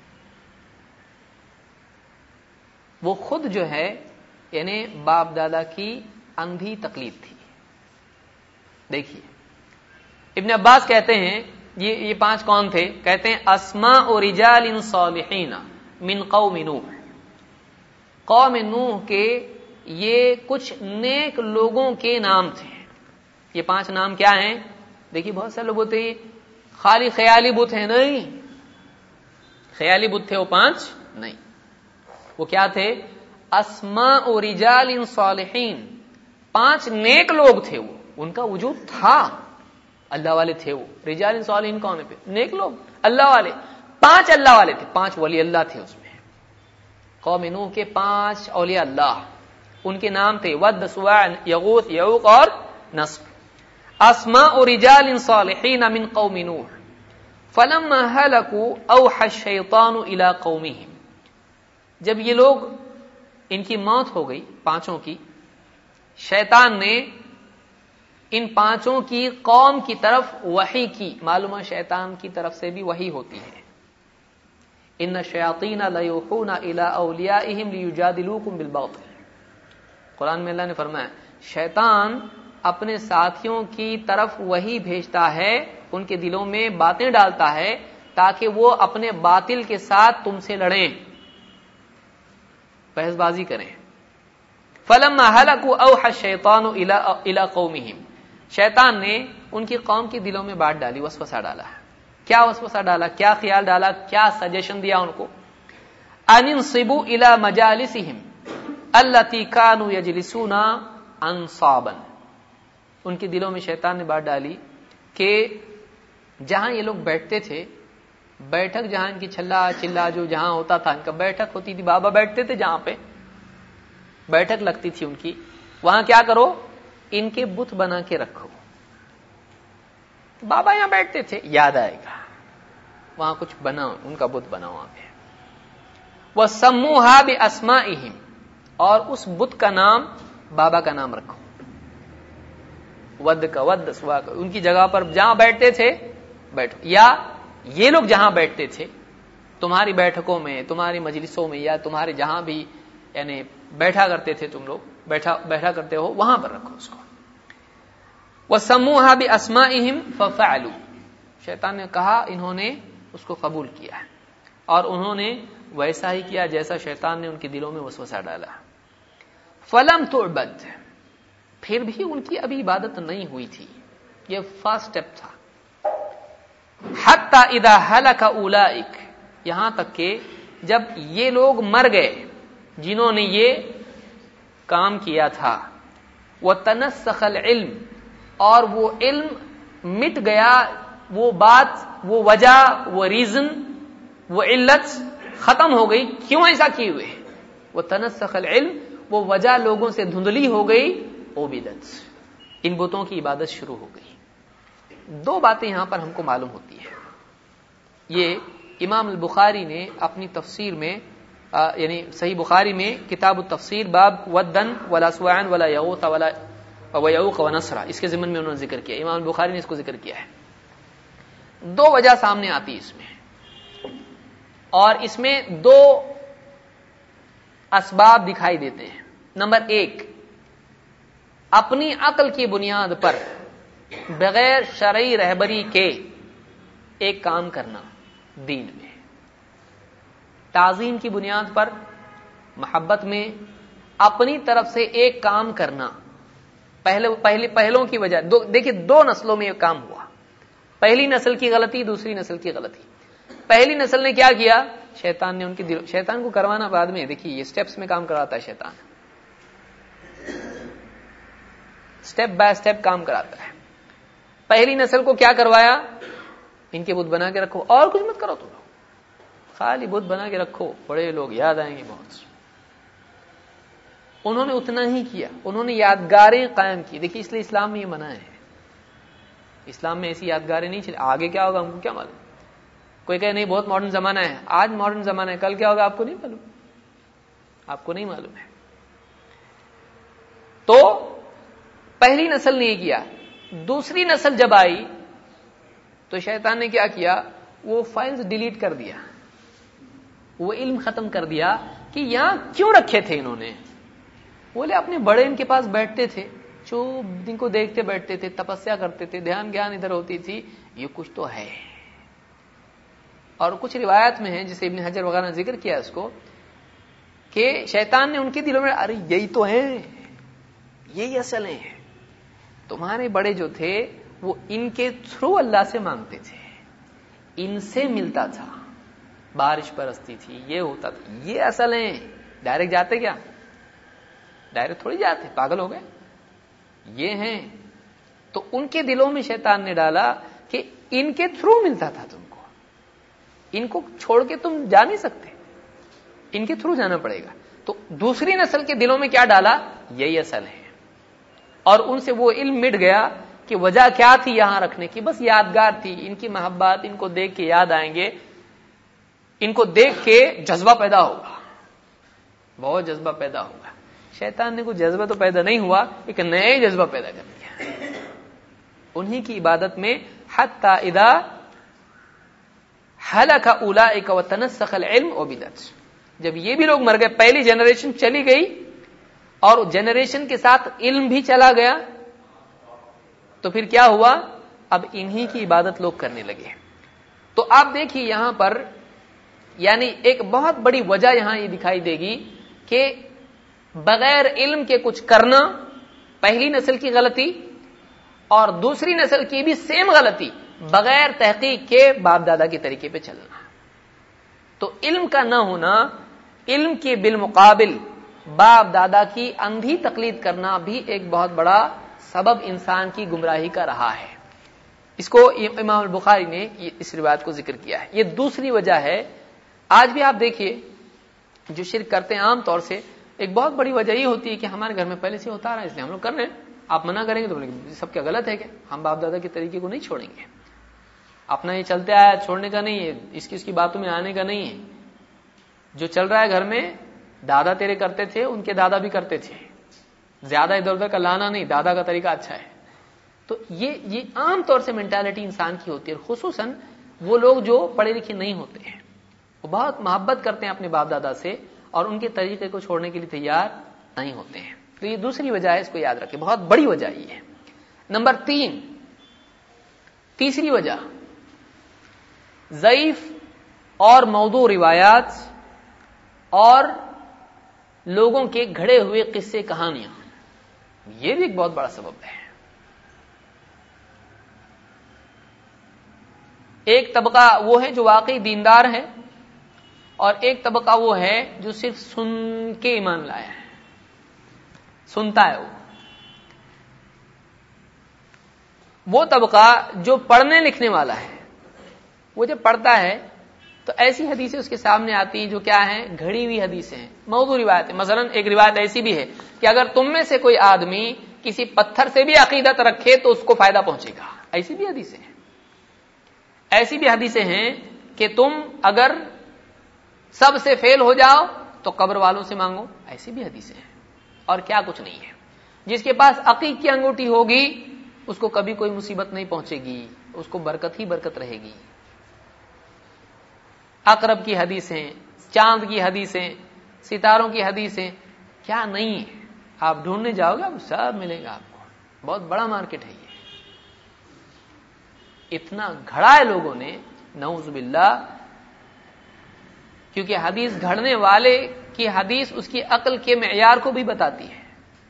[SPEAKER 1] وہ خود جو ہے یعنی باپ دادا کی اندھی تقلید تھی۔ دیکھیے ابن عباس کہتے ہیں یہ 5 کون تھے؟ کہتے ہیں اسماء رجال صالحین من قوم نوح، قوم نوح کے یہ کچھ نیک لوگوں کے نام تھے۔ یہ 5 نام کیا ہیں؟ دیکھیے بہت سے لوگ ہوتے ہیں خالی خیالی بت ہیں، نہیں، خیالی بت تھے وہ 5 نہیں، وہ کیا تھے؟ اسماء رجال صالحین، 5 نیک لوگ تھے، وہ ان کا وجود تھا، اللہ والے تھے وہ۔ رجال صالحین کون ہے؟ نیک لوگ، اللہ والے، 5 اللہ والے تھے، 5 ولی اللہ تھے اس میں۔ قوم نوح کے 5 اولیاء اللہ، ان کے نام تھے ود، سواع، یغوث، یعوق اور نصر۔ اسماء رجال صالحین من قوم نوح فلما هلكوا اوحى الشیطان الى قومهم، جب یہ لوگ ان کی موت ہو گئی 5 کی، شیطان نے ان 5 کی قوم کی طرف وحی کی۔ معلوم ہے شیطان کی طرف سے بھی وحی ہوتی ہے، ان الشیاطین لیوحون الی اولیائهم لیجادلوکم بالباطل۔ قرآن میں اللہ نے فرمایا شیطان اپنے ساتھیوں کی طرف وحی بھیجتا ہے، ان کے دلوں میں باتیں ڈالتا ہے تاکہ وہ اپنے باطل کے ساتھ تم سے لڑیں، بحث بازی کریں۔ فلما هلكوا اوحى الشیطان الى قومهم، شیطان نے ان کی قوم کے دلوں میں بات ڈالی، وسوسہ ڈالا۔ کیا وسوسہ ڈالا؟ کیا خیال ڈالا؟ کیا سجیشن دیا ان کو؟ ان انصبوا الى مجالسهم التي كانوا يجلسون انصابا، ان کے دلوں میں شیطان نے بات ڈالی کہ جہاں یہ لوگ بیٹھتے تھے، بیٹھک جہاں ان کی چھلا چلا جو جہاں ہوتا تھا، ان کا بیٹھک ہوتی تھی، بابا بیٹھتے تھے جہاں پہ بیٹھک لگتی تھی ان کی، وہاں کیا کرو؟ ان کے بت بنا کے رکھو۔ بابا یہاں بیٹھتے تھے، یاد آئے گا، وہاں کچھ بنا، ان کا بت بنا وہاں پہ. وَسَمُّوهَا بِأَسْمَائِهِمْ، اور اس بت کا نام بابا کا نام رکھو. ود کا ود، سوا کا، ان کی جگہ پر جہاں بیٹھتے تھے بیٹھو، یا یہ لوگ جہاں بیٹھتے تھے تمہاری بیٹھکوں میں، تمہاری مجلسوں میں، یا تمہارے جہاں بھی یعنی بیٹھا کرتے تھے تم لوگ، بیٹھا کرتے ہو، وہاں پر رکھو اس کو. وَسَمُّوهَا بِأَسْمَائِهِمْ فَفَعَلُوا، شیطان نے کہا انہوں نے اس کو قبول کیا اور انہوں نے ویسا ہی کیا جیسا شیطان نے ان کے دلوں میں وسوسہ ڈالا. فَلَمْ تُعْبَدْ، پھر بھی ان کی ابھی عبادت نہیں ہوئی تھی. یہ فرسٹ سٹیپ تھا. حَتَّى إِذَا هَلَكَ أُولَئِكَ، یہاں تک کہ جب یہ لوگ مر گئے جنہوں نے یہ کام کیا تھا. وَتَنَسَّخَ الْعِلْمُ، اور وہ علم مٹ گیا، وہ بات، وہ وجہ، وہ ریزن، وہ علت ختم ہو گئی کیوں ایسا کیے ہوئے. وَتَنَسَّخَ الْعِلْمُ، وہ وجہ لوگوں سے دھندلی ہو گئی. عُبِدَتْ، ان بتوں کی عبادت شروع ہو گئی. دو باتیں یہاں پر ہم کو معلوم ہوتی ہیں. یہ امام البخاری نے اپنی تفسیر میں یعنی صحیح بخاری میں کتاب التفسیر باب ودن ولا سواعن ولا یغوث ولا ویعوق ونسرا، اس کے ضمن میں انہوں نے ذکر کیا. امام البخاری نے اس کو ذکر کیا ہے. دو وجہ سامنے آتی اس میں، اور اس میں دو اسباب دکھائی دیتے ہیں. نمبر ایک، اپنی عقل کی بنیاد پر بغیر شرعی رہبری کے ایک کام کرنا دین میں، تعظیم کی بنیاد پر، محبت میں اپنی طرف سے ایک کام کرنا. پہلوں کی وجہ دیکھیے، دو نسلوں میں یہ کام ہوا. پہلی نسل کی غلطی، دوسری نسل کی غلطی. پہلی نسل نے کیا کیا؟ شیطان نے ان کے دل، شیطان کو کروانا بعد میں، دیکھیے یہ سٹیپس میں کام کرواتا ہے شیطان، سٹیپ بائی سٹیپ کام کراتا ہے. پہلی نسل کو کیا کروایا؟ ان کے بت بنا کے رکھو، اور کچھ مت کرو، تم لوگ خالی بت بنا کے رکھو، بڑے لوگ یاد آئیں گے بہت. انہوں نے اتنا ہی کیا، انہوں نے یادگاریں قائم کی. دیکھیے اس لیے اسلام میں یہ منع ہے. اسلام میں ایسی یادگاریں نہیں چلے. آگے کیا ہوگا ہم کو کیا معلوم. کوئی کہے نہیں بہت ماڈرن زمانہ ہے. آج ماڈرن زمانہ ہے، کل کیا ہوگا آپ کو نہیں معلوم، آپ کو نہیں معلوم ہے. تو پہلی نسل نے یہ کیا. دوسری نسل جب آئی تو شیطان نے کیا کیا؟ وہ فائلز ڈیلیٹ کر دیا، وہ علم ختم کر دیا کہ یہاں کیوں رکھے تھے انہوں نے. بولے اپنے بڑے ان کے پاس بیٹھتے تھے، جو دن کو دیکھتے بیٹھتے تھے، تپسیا کرتے تھے، دھیان گیان ادھر ہوتی تھی، یہ کچھ تو ہے. اور کچھ روایت میں ہے جسے ابن حجر وغیرہ نے ذکر کیا اس کو، کہ شیطان نے ان کے دلوں میں، ارے یہی تو ہے، یہی اصل ہے. تمہارے بڑے جو تھے وہ ان کے تھرو اللہ سے مانگتے تھے، ان سے ملتا تھا، بارش برستی تھی، یہ ہوتا تھا، یہ اصل ہے. ڈائریکٹ جاتے کیا؟ ڈائریکٹ تھوڑی جاتے، پاگل ہو گئے. یہ ہیں. تو ان کے دلوں میں شیطان نے ڈالا کہ ان کے تھرو ملتا تھا تم کو، ان کو چھوڑ کے تم جا نہیں سکتے، ان کے تھرو جانا پڑے گا. تو دوسری نسل کے دلوں میں کیا ڈالا؟ یہی اصل ہے. اور ان سے وہ علم مٹ گیا کہ وجہ کیا تھی یہاں رکھنے کی. بس یادگار تھی، ان کی محبت، ان کو دیکھ کے یاد آئیں گے، ان کو دیکھ کے جذبہ پیدا ہوگا، بہت جذبہ پیدا ہوگا. شیطان نے کوئی جذبہ تو پیدا نہیں ہوا، ایک نیا جذبہ پیدا کر دیا انہی کی عبادت میں. حتی اذا ہلک اولئک وتنسخ العلم عبدت، جب یہ بھی لوگ مر گئے، پہلی جنریشن چلی گئی اور جنریشن کے ساتھ علم بھی چلا گیا، تو پھر کیا ہوا؟ اب انہی کی عبادت لوگ کرنے لگے. تو آپ دیکھیے یہاں پر یعنی ایک بہت بڑی وجہ یہاں یہ دکھائی دے گی کہ بغیر علم کے کچھ کرنا، پہلی نسل کی غلطی، اور دوسری نسل کی بھی سیم غلطی، بغیر تحقیق کے باپ دادا کے طریقے پہ چلنا. تو علم کا نہ ہونا، علم کے بالمقابل باپ دادا کی اندھی تقلید کرنا بھی ایک بہت بڑا سبب انسان کی گمراہی کا رہا ہے. اس کو امام البخاری نے اس روایت کو ذکر کیا ہے. یہ دوسری وجہ ہے. آج بھی آپ دیکھیے جو شرک کرتے ہیں عام طور سے ایک بہت بڑی وجہ یہ ہوتی ہے کہ ہمارے گھر میں پہلے سے ہوتا رہا ہے، اس لیے ہم لوگ کر رہے ہیں. آپ منع کریں گے تو بولیں گے سب کیا غلط ہے، کہ ہم باپ دادا کے طریقے کو نہیں چھوڑیں گے. اپنا یہ چلتے آیا چھوڑنے کا نہیں ہے، اس کی باتوں میں آنے کا نہیں ہے. جو چل رہا ہے گھر میں، دادا تیرے کرتے تھے، ان کے دادا بھی کرتے تھے، زیادہ ادھر ادھر کا لانا نہیں، دادا کا طریقہ اچھا ہے. تو یہ عام طور سے مینٹالٹی انسان کی ہوتی ہے، خصوصاً وہ لوگ جو پڑھے لکھے نہیں ہوتے ہیں، وہ بہت محبت کرتے ہیں اپنے باپ دادا سے اور ان کے طریقے کو چھوڑنے کے لیے تیار نہیں ہوتے ہیں. تو یہ دوسری وجہ ہے، اس کو یاد رکھیں، بہت بڑی وجہ یہ ہے. نمبر 3، تیسری وجہ، ضعیف اور موضوع روایات اور لوگوں کے گھڑے ہوئے قصے کہانیاں، یہ بھی ایک بہت بڑا سبب ہے. ایک طبقہ وہ ہے جو واقعی دیندار ہے، اور ایک طبقہ وہ ہے جو صرف سن کے ایمان لایا ہے، سنتا ہے. وہ طبقہ جو پڑھنے لکھنے والا ہے، وہ جب پڑھتا ہے تو ایسی حدیثیں اس کے سامنے آتی ہیں جو کیا ہیں؟ گھڑی ہوئی حدیثیں ہیں، موضوع روایتیں. مثلا ایک روایت ایسی بھی ہے کہ اگر تم میں سے کوئی آدمی کسی پتھر سے بھی عقیدت رکھے تو اس کو فائدہ پہنچے گا. ایسی بھی حدیثیں ہیں. ایسی بھی حدیثیں ہیں کہ تم اگر سب سے فیل ہو جاؤ تو قبر والوں سے مانگو. ایسی بھی حدیثیں ہیں. اور کیا کچھ نہیں ہے. جس کے پاس عقیق کی انگوٹھی ہوگی اس کو کبھی کوئی مصیبت نہیں پہنچے گی، اس کو برکت ہی برکت رہے گی. عقرب کی حدیثیں، چاند کی حدیثیں، ستاروں کی حدیثیں، کیا نہیں ہے. آپ ڈھونڈنے جاؤ گے آپ سب ملے گا آپ کو. بہت بڑا مارکیٹ ہے یہ. اتنا گھڑا ہے لوگوں نے، نعوذ باللہ. کیونکہ حدیث گھڑنے والے کی حدیث اس کی عقل کے معیار کو بھی بتاتی ہے.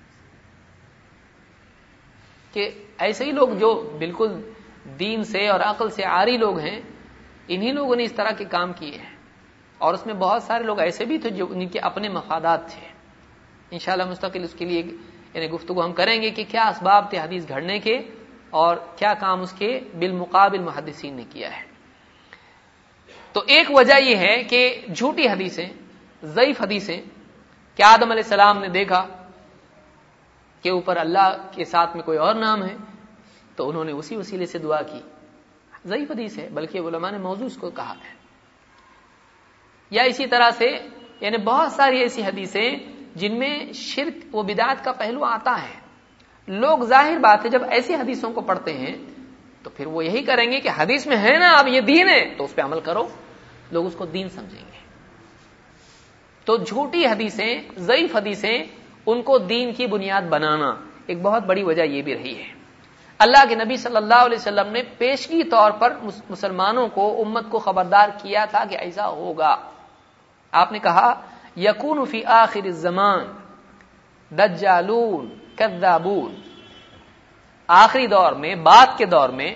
[SPEAKER 1] کہ ایسے ہی لوگ جو بالکل دین سے اور عقل سے عاری لوگ ہیں، انہی لوگوں نے اس طرح کے کام کیے ہیں. اور اس میں بہت سارے لوگ ایسے بھی تھے جو ان کے اپنے مفادات تھے. انشاءاللہ مستقل اس کے لیے یعنی گفتگو ہم کریں گے کہ کیا اسباب تھے حدیث گھڑنے کے اور کیا کام اس کے بالمقابل محدثین نے کیا ہے. تو ایک وجہ یہ ہے کہ جھوٹی حدیثیں، ضعیف حدیثیں، کہ آدم علیہ السلام نے دیکھا کہ اوپر اللہ کے ساتھ میں کوئی اور نام ہے تو انہوں نے اسی وسیلے سے دعا کی. ضعیف حدیث ہے، بلکہ علماء نے موضوع اس کو کہا ہے. یا اسی طرح سے یعنی بہت ساری ایسی حدیثیں جن میں شرک و بدعت کا پہلو آتا ہے. لوگ ظاہر بات ہے جب ایسی حدیثوں کو پڑھتے ہیں تو پھر وہ یہی کریں گے کہ حدیث میں ہے نا اب یہ دین ہے تو اس پہ عمل کرو. لوگ اس کو دین سمجھیں گے. تو جھوٹی حدیثیں، ضعیف حدیثیں، ان کو دین کی بنیاد بنانا ایک بہت بڑی وجہ یہ بھی رہی ہے. اللہ کے نبی صلی اللہ علیہ وسلم نے پیشگی طور پر مسلمانوں کو، امت کو خبردار کیا تھا کہ ایسا ہوگا. آپ نے کہا یکون فی آخر الزمان دجالون کذابون، آخری دور میں، بعد کے دور میں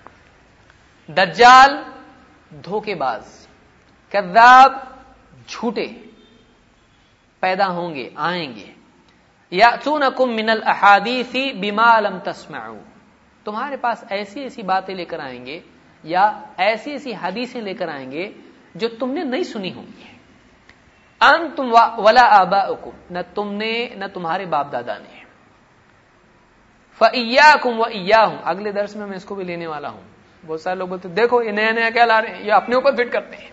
[SPEAKER 1] دجال دھوکے باز، کذاب جھوٹے پیدا ہوں گے، آئیں گے. یاتونکم من الاحادیث بما لم تسمعوا، تمہارے پاس ایسی ایسی باتیں لے کر آئیں گے یا ایسی ایسی حدیثیں لے کر آئیں گے جو تم نے نہیں سنی ہوں گی. انتم ولا آباؤکم، نہ تم نے نہ تمہارے باپ دادا نے. فإیاکم وإیاہم، اگلے درس میں اس کو بھی لینے والا ہوں. بہت سارے لوگ بولتے دیکھو یہ نیا نیا کیا لا رہے ہیں، یہ اپنے اوپر فٹ کرتے ہیں.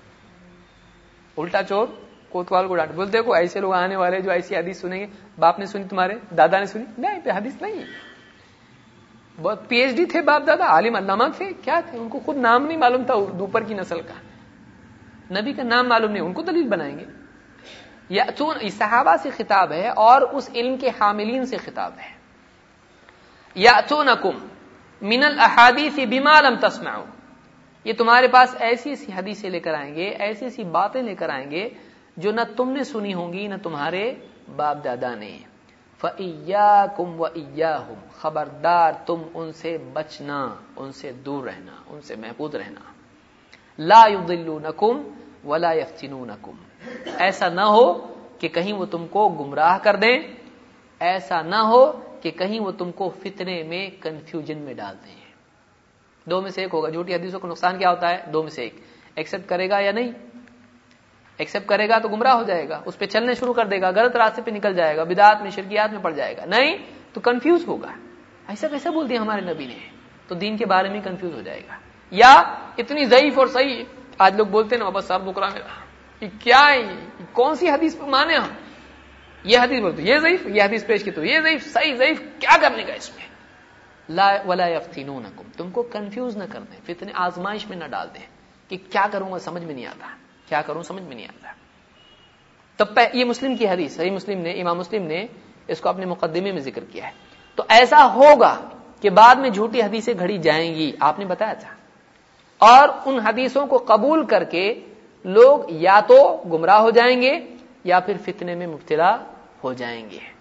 [SPEAKER 1] الٹا چور کوتوال کو ڈانٹ، بولتے دیکھو ایسے لوگ آنے والے جو ایسی حدیث سنیں گے. باپ نے سنی، تمہارے دادا نے سنی؟ نہیں، پہ حدیث نہیں. بہت پی ایچ ڈی تھے باپ دادا، عالم علامہ تھے، کیا تھے، ان کو خود نام نہیں معلوم تھا دوپر کی نسل کا، نبی کا نام معلوم نہیں، ان کو دلیل بنائیں گے. یاتون، صحابہ سے خطاب ہے اور اس علم کے حاملین سے خطاب ہے. یاتونکم من الاحادیث بما لم تسمعوا، یہ تمہارے پاس ایسی ایسی حدیثیں لے کر آئیں گے، ایسی ایسی باتیں لے کر آئیں گے جو نہ تم نے سنی ہوں گی نہ تمہارے باپ دادا نے. فإیاکم وإیاہم، خبردار تم ان سے بچنا، ان سے دور رہنا، ان سے محفوظ رہنا. لا یضلونکم ولا یفتنونکم، ایسا نہ ہو کہ کہیں وہ تم کو گمراہ کر دیں، ایسا نہ ہو کہ کہیں وہ تم کو فتنے میں، کنفیوژن میں ڈال دیں. دو میں سے ایک ہوگا. جھوٹی حدیثوں کا نقصان کیا ہوتا ہے؟ دو میں سے ایک. ایکسپٹ کرے گا یا نہیں؟ ایکسپٹ کرے گا تو گمراہ ہو جائے گا، اس پہ چلنے شروع کر دے گا، غلط راستے پہ نکل جائے گا، بدعات میں، شرکیات میں پڑ جائے گا. نہیں تو کنفیوز ہوگا، ایسا کیسے بول دیا ہمارے نبی نے، تو دین کے بارے میں کنفیوز ہو جائے گا. یا اتنی ضعیف اور صحیح. آج لوگ بولتے ہیں نا بابا صاحب بکرا میں یہ کیا ہے, یہ کون سی حدیث پہ مانے ہم, یہ حدیث بولتے یہ ضعیف, یہ حدیث پیش کی تو یہ ضعیف, صحیح ضعیف کیا کرنے کا اس میں. لا ولا یفتنونکم, تم کو کنفیوز نہ کر دیں, فتنے آزمائش میں نہ ڈال دیں کہ کیا کروں گا سمجھ میں نہیں آتا, کیا کروں سمجھ میں نہیں آتا. تب یہ مسلم کی حدیث, صحیح مسلم نے, امام مسلم نے اس کو اپنے مقدمے میں ذکر کیا ہے. تو ایسا ہوگا کہ بعد میں جھوٹی حدیثیں گھڑی جائیں گی, آپ نے بتایا تھا, اور ان حدیثوں کو قبول کر کے لوگ یا تو گمراہ ہو جائیں گے یا پھر فتنے میں مبتلا ہو جائیں گے.